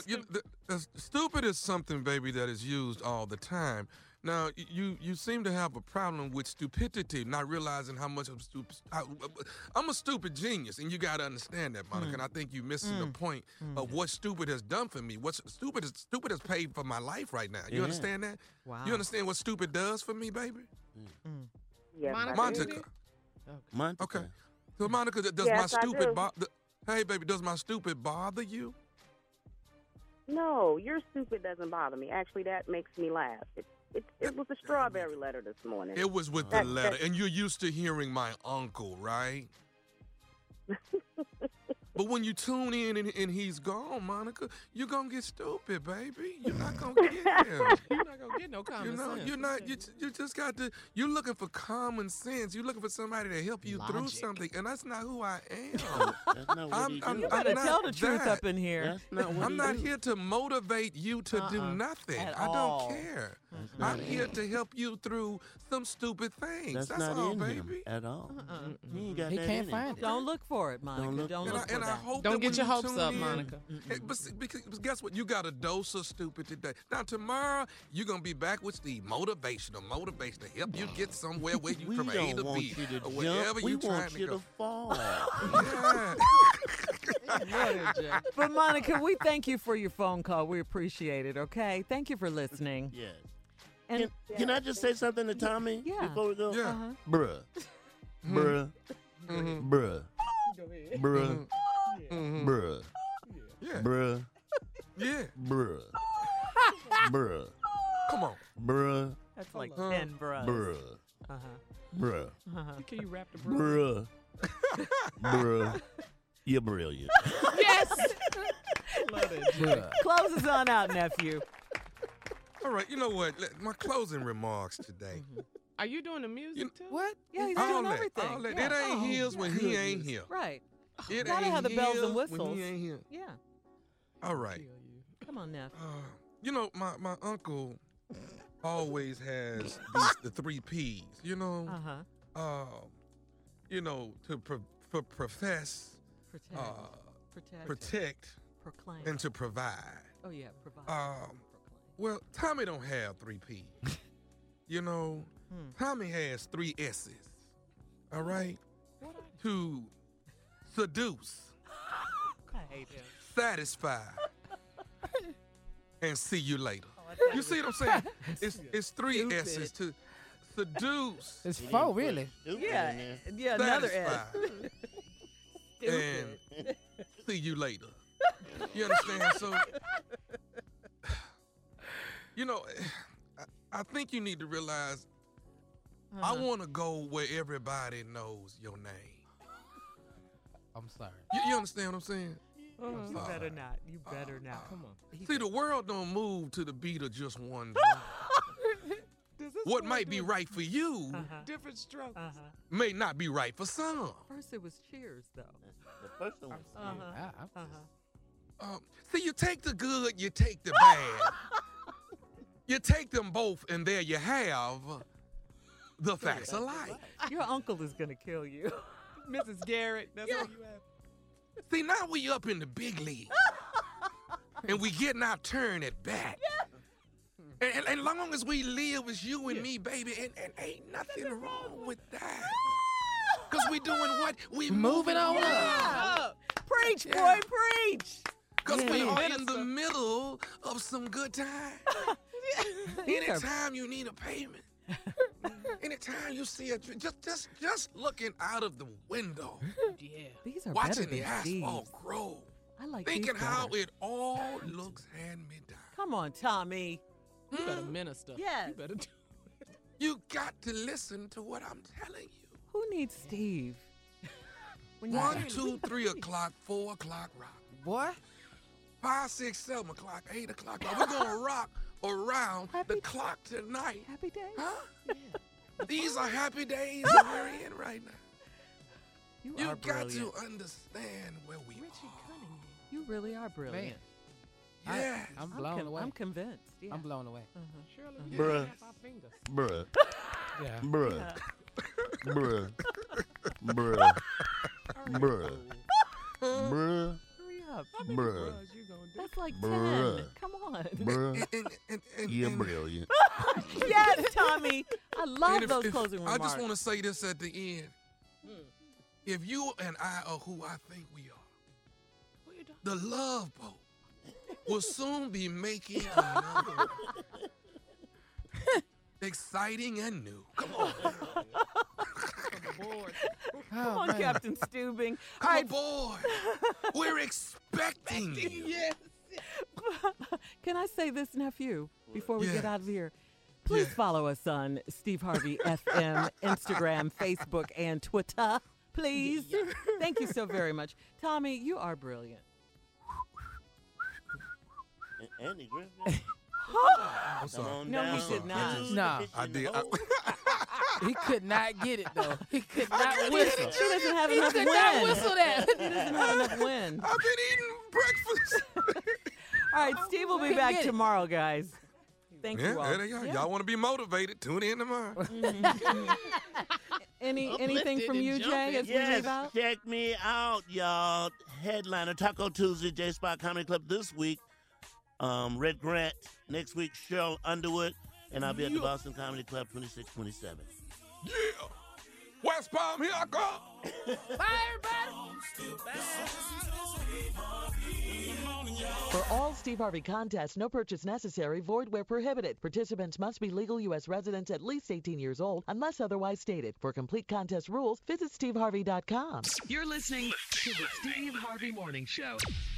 you, the, the, stupid is something, baby, that is used all the time. Now, you you seem to have a problem with stupidity, not realizing how much I'm stupid. I, I'm a stupid genius, and you got to understand that, Monica. Mm. And I think you're missing mm. the point mm. of what stupid has done for me. What stupid is stupid has paid for my life right now. You yeah. understand that? Wow. You understand what stupid does for me, baby? Mm. Yes, Monica. Monica. Monica. Okay. So, Monica, does yes, my stupid do. bother? Hey, baby, does my stupid bother you? No, your stupid doesn't bother me. Actually, that makes me laugh. It, it, it was a strawberry letter this morning. It was with that, the letter, that, and you're used to hearing my uncle, right? But when you tune in and, and he's gone, Monica, you're gonna get stupid, baby. You're not gonna get him. You're not gonna get no common you know, sense. You're not. You, you just got to. You're looking for common sense. You're looking for somebody to help you Logic. through something, and that's not who I am. That's not what I'm, he I'm, do. You I'm better not tell the truth that. up in here. That's not what I'm he not do. here to motivate you to Uh-uh. do nothing. At I don't all. care. That's not I'm in here him. to help you through some stupid things. That's, That's not all, in baby. him at all. Uh-uh. He ain't got He that can't in find him. it. Don't look for it, Monica. Don't Don't look look, And I, for and I that. hope Don't that get when your you hopes tune up, in- Monica. Hey, but see, because, but guess what? You got a dose of stupid today. Now tomorrow you're gonna be back with Steve. Motivational, motivation to help you get somewhere where you We from A don't to want B you to or jump. wherever We you're trying want to you go. to fall. Yeah. But Monica, we thank you for your phone call. We appreciate it. Okay, thank you for listening. Yes. And Can, can I just say something to Tommy Yeah. before we go? Yeah. uh-huh. Bruh. Bruh. Mhm. Bruh. Go ahead. Bruh. Mhm. Bruh. Yeah. Bruh. Yeah. Bruh. Bruh. Come on. Bruh. That's like Huh. ten bros. Bruh. Uh-huh. Bruh. Uh-huh. Can you rap the bro? Bruh. Bruh. You're brilliant. Yes. Love that, Bruh. Close us on out, nephew. All right. You know what? Let- My closing remarks today. Are you doing the music You- too? What? Yeah, he's All doing that, everything. all that. Yeah. It ain't Oh, his when he ain't goodness. here. Right. It Gotta ain't have the bells and his whistles. when he ain't here. Yeah. All right. Kill you. Come on, Neff. Uh, you know, my, my uncle always has these, the three P's, you know, Uh-huh. uh, you know, to pro- for profess, Protect. uh, Protect. protect, Proclaim. and to provide. Oh, yeah. Provide. Um, Proclaim. well, Tommy don't have three P's. You know, Hmm. Tommy has three S's. All right? To seduce, I hate him. satisfy, and see you later. Oh, I thought You it see was- what I'm saying? It's it's three Stupid. S's to seduce, It's He four, didn't put really. stupid Yeah. in there. Yeah, another S. satisfy, Stupid. and see you later. You understand? So, you know, I, I think you need to realize I Uh-huh. want to go where everybody knows your name. I'm sorry. You, you understand what I'm saying? Uh-huh. You sorry. better not. You better not. Come on. See, the world don't move to the beat of just one drum. Does this What boy might do be right for you Uh-huh. different strokes? Uh-huh. may not be right for some. First it was cheers, though. The first one was Uh-huh. I, I'm Uh-huh. Um, see, you take the good, you take the bad. You take them both, and there you have the facts of life. Your uncle is going to kill you. Missus Garrett, that's Yeah. what you have. See, now we up in the big league, and we getting our turn at bat. And, and, and long as we live as you and me, baby, and, and ain't nothing wrong with that. Because we doing what? We moving on up. Yeah. Preach, boy, Yeah. preach. Because Yeah, we yeah. are in the middle of some good time. These are- Anytime you need a payment, anytime you see a tr- just just just looking out of the window, Yeah. These are watching better the than asphalt Steve's. grow, I like thinking these how better. it all looks hand me down. Come on, Tommy. You better minister. Yes. You better do You got to listen to what I'm telling you. Who needs Steve? When you One, got- two, three o'clock, four o'clock rock. Boy, Five, six, seven o'clock, eight o'clock rock. We're gonna rock around Happy- the clock tonight. Happy days. Huh? These are happy days that we're in right now. You, You are got brilliant. to understand where we Richie are. Cunningham. You really are brilliant. man, Yeah. I, I'm I'm blown con- away. I'm convinced. Yeah. I'm blown away. Uh-huh. Shirley, we Bruh. snap our fingers. Bruh. Yeah. Bruh. Bruh. Bruh. Bruh. Bruh. Hurry up. Bruh. That's like Bruh. ten. Come on. Bruh. You're brilliant. Yes, Tommy. I love And if- those if- closing I remarks. just want to say this at the end. If you and I are who I think we are, the Love Boat will soon be making another exciting and new. Come on. Come on, man. Captain Steubing. Come aboard. We're expecting you. Yes. Can I say this, nephew, before we Yeah. get out of here? Please Yeah. follow us on Steve Harvey F M, Instagram, Facebook, and Twitter. Please. Thank you so very much. Tommy, you are brilliant. Andy Griffin. I'm sorry. Come on No, down. he did not. Nah. I did. I, He could not get it though. He could not whistle. He doesn't have He enough could wind. not whistle that. He doesn't have enough wind. I've been eating breakfast. All right, Steve will be Couldn't back get it. tomorrow, guys. Thank Yeah, you all. there they are. Yeah. Y'all want to be motivated? Tune in tomorrow. Any Uplifted anything from and you, Jay, jumping. as we Yes, leave out? check me out, y'all. Headliner Taco Tuesday, J Spot Comedy Club this week. Um, Red Grant next week. Cheryl Underwood, and I'll be at the Boston Comedy Club twenty-six, twenty-seven. Yeah. West Palm, here I come. Bye, everybody. For all Steve Harvey contests, no purchase necessary, void where prohibited. Participants must be legal U S residents at least eighteen years old, unless otherwise stated. For complete contest rules, visit steve harvey dot com. You're listening to the Steve Harvey Morning Show.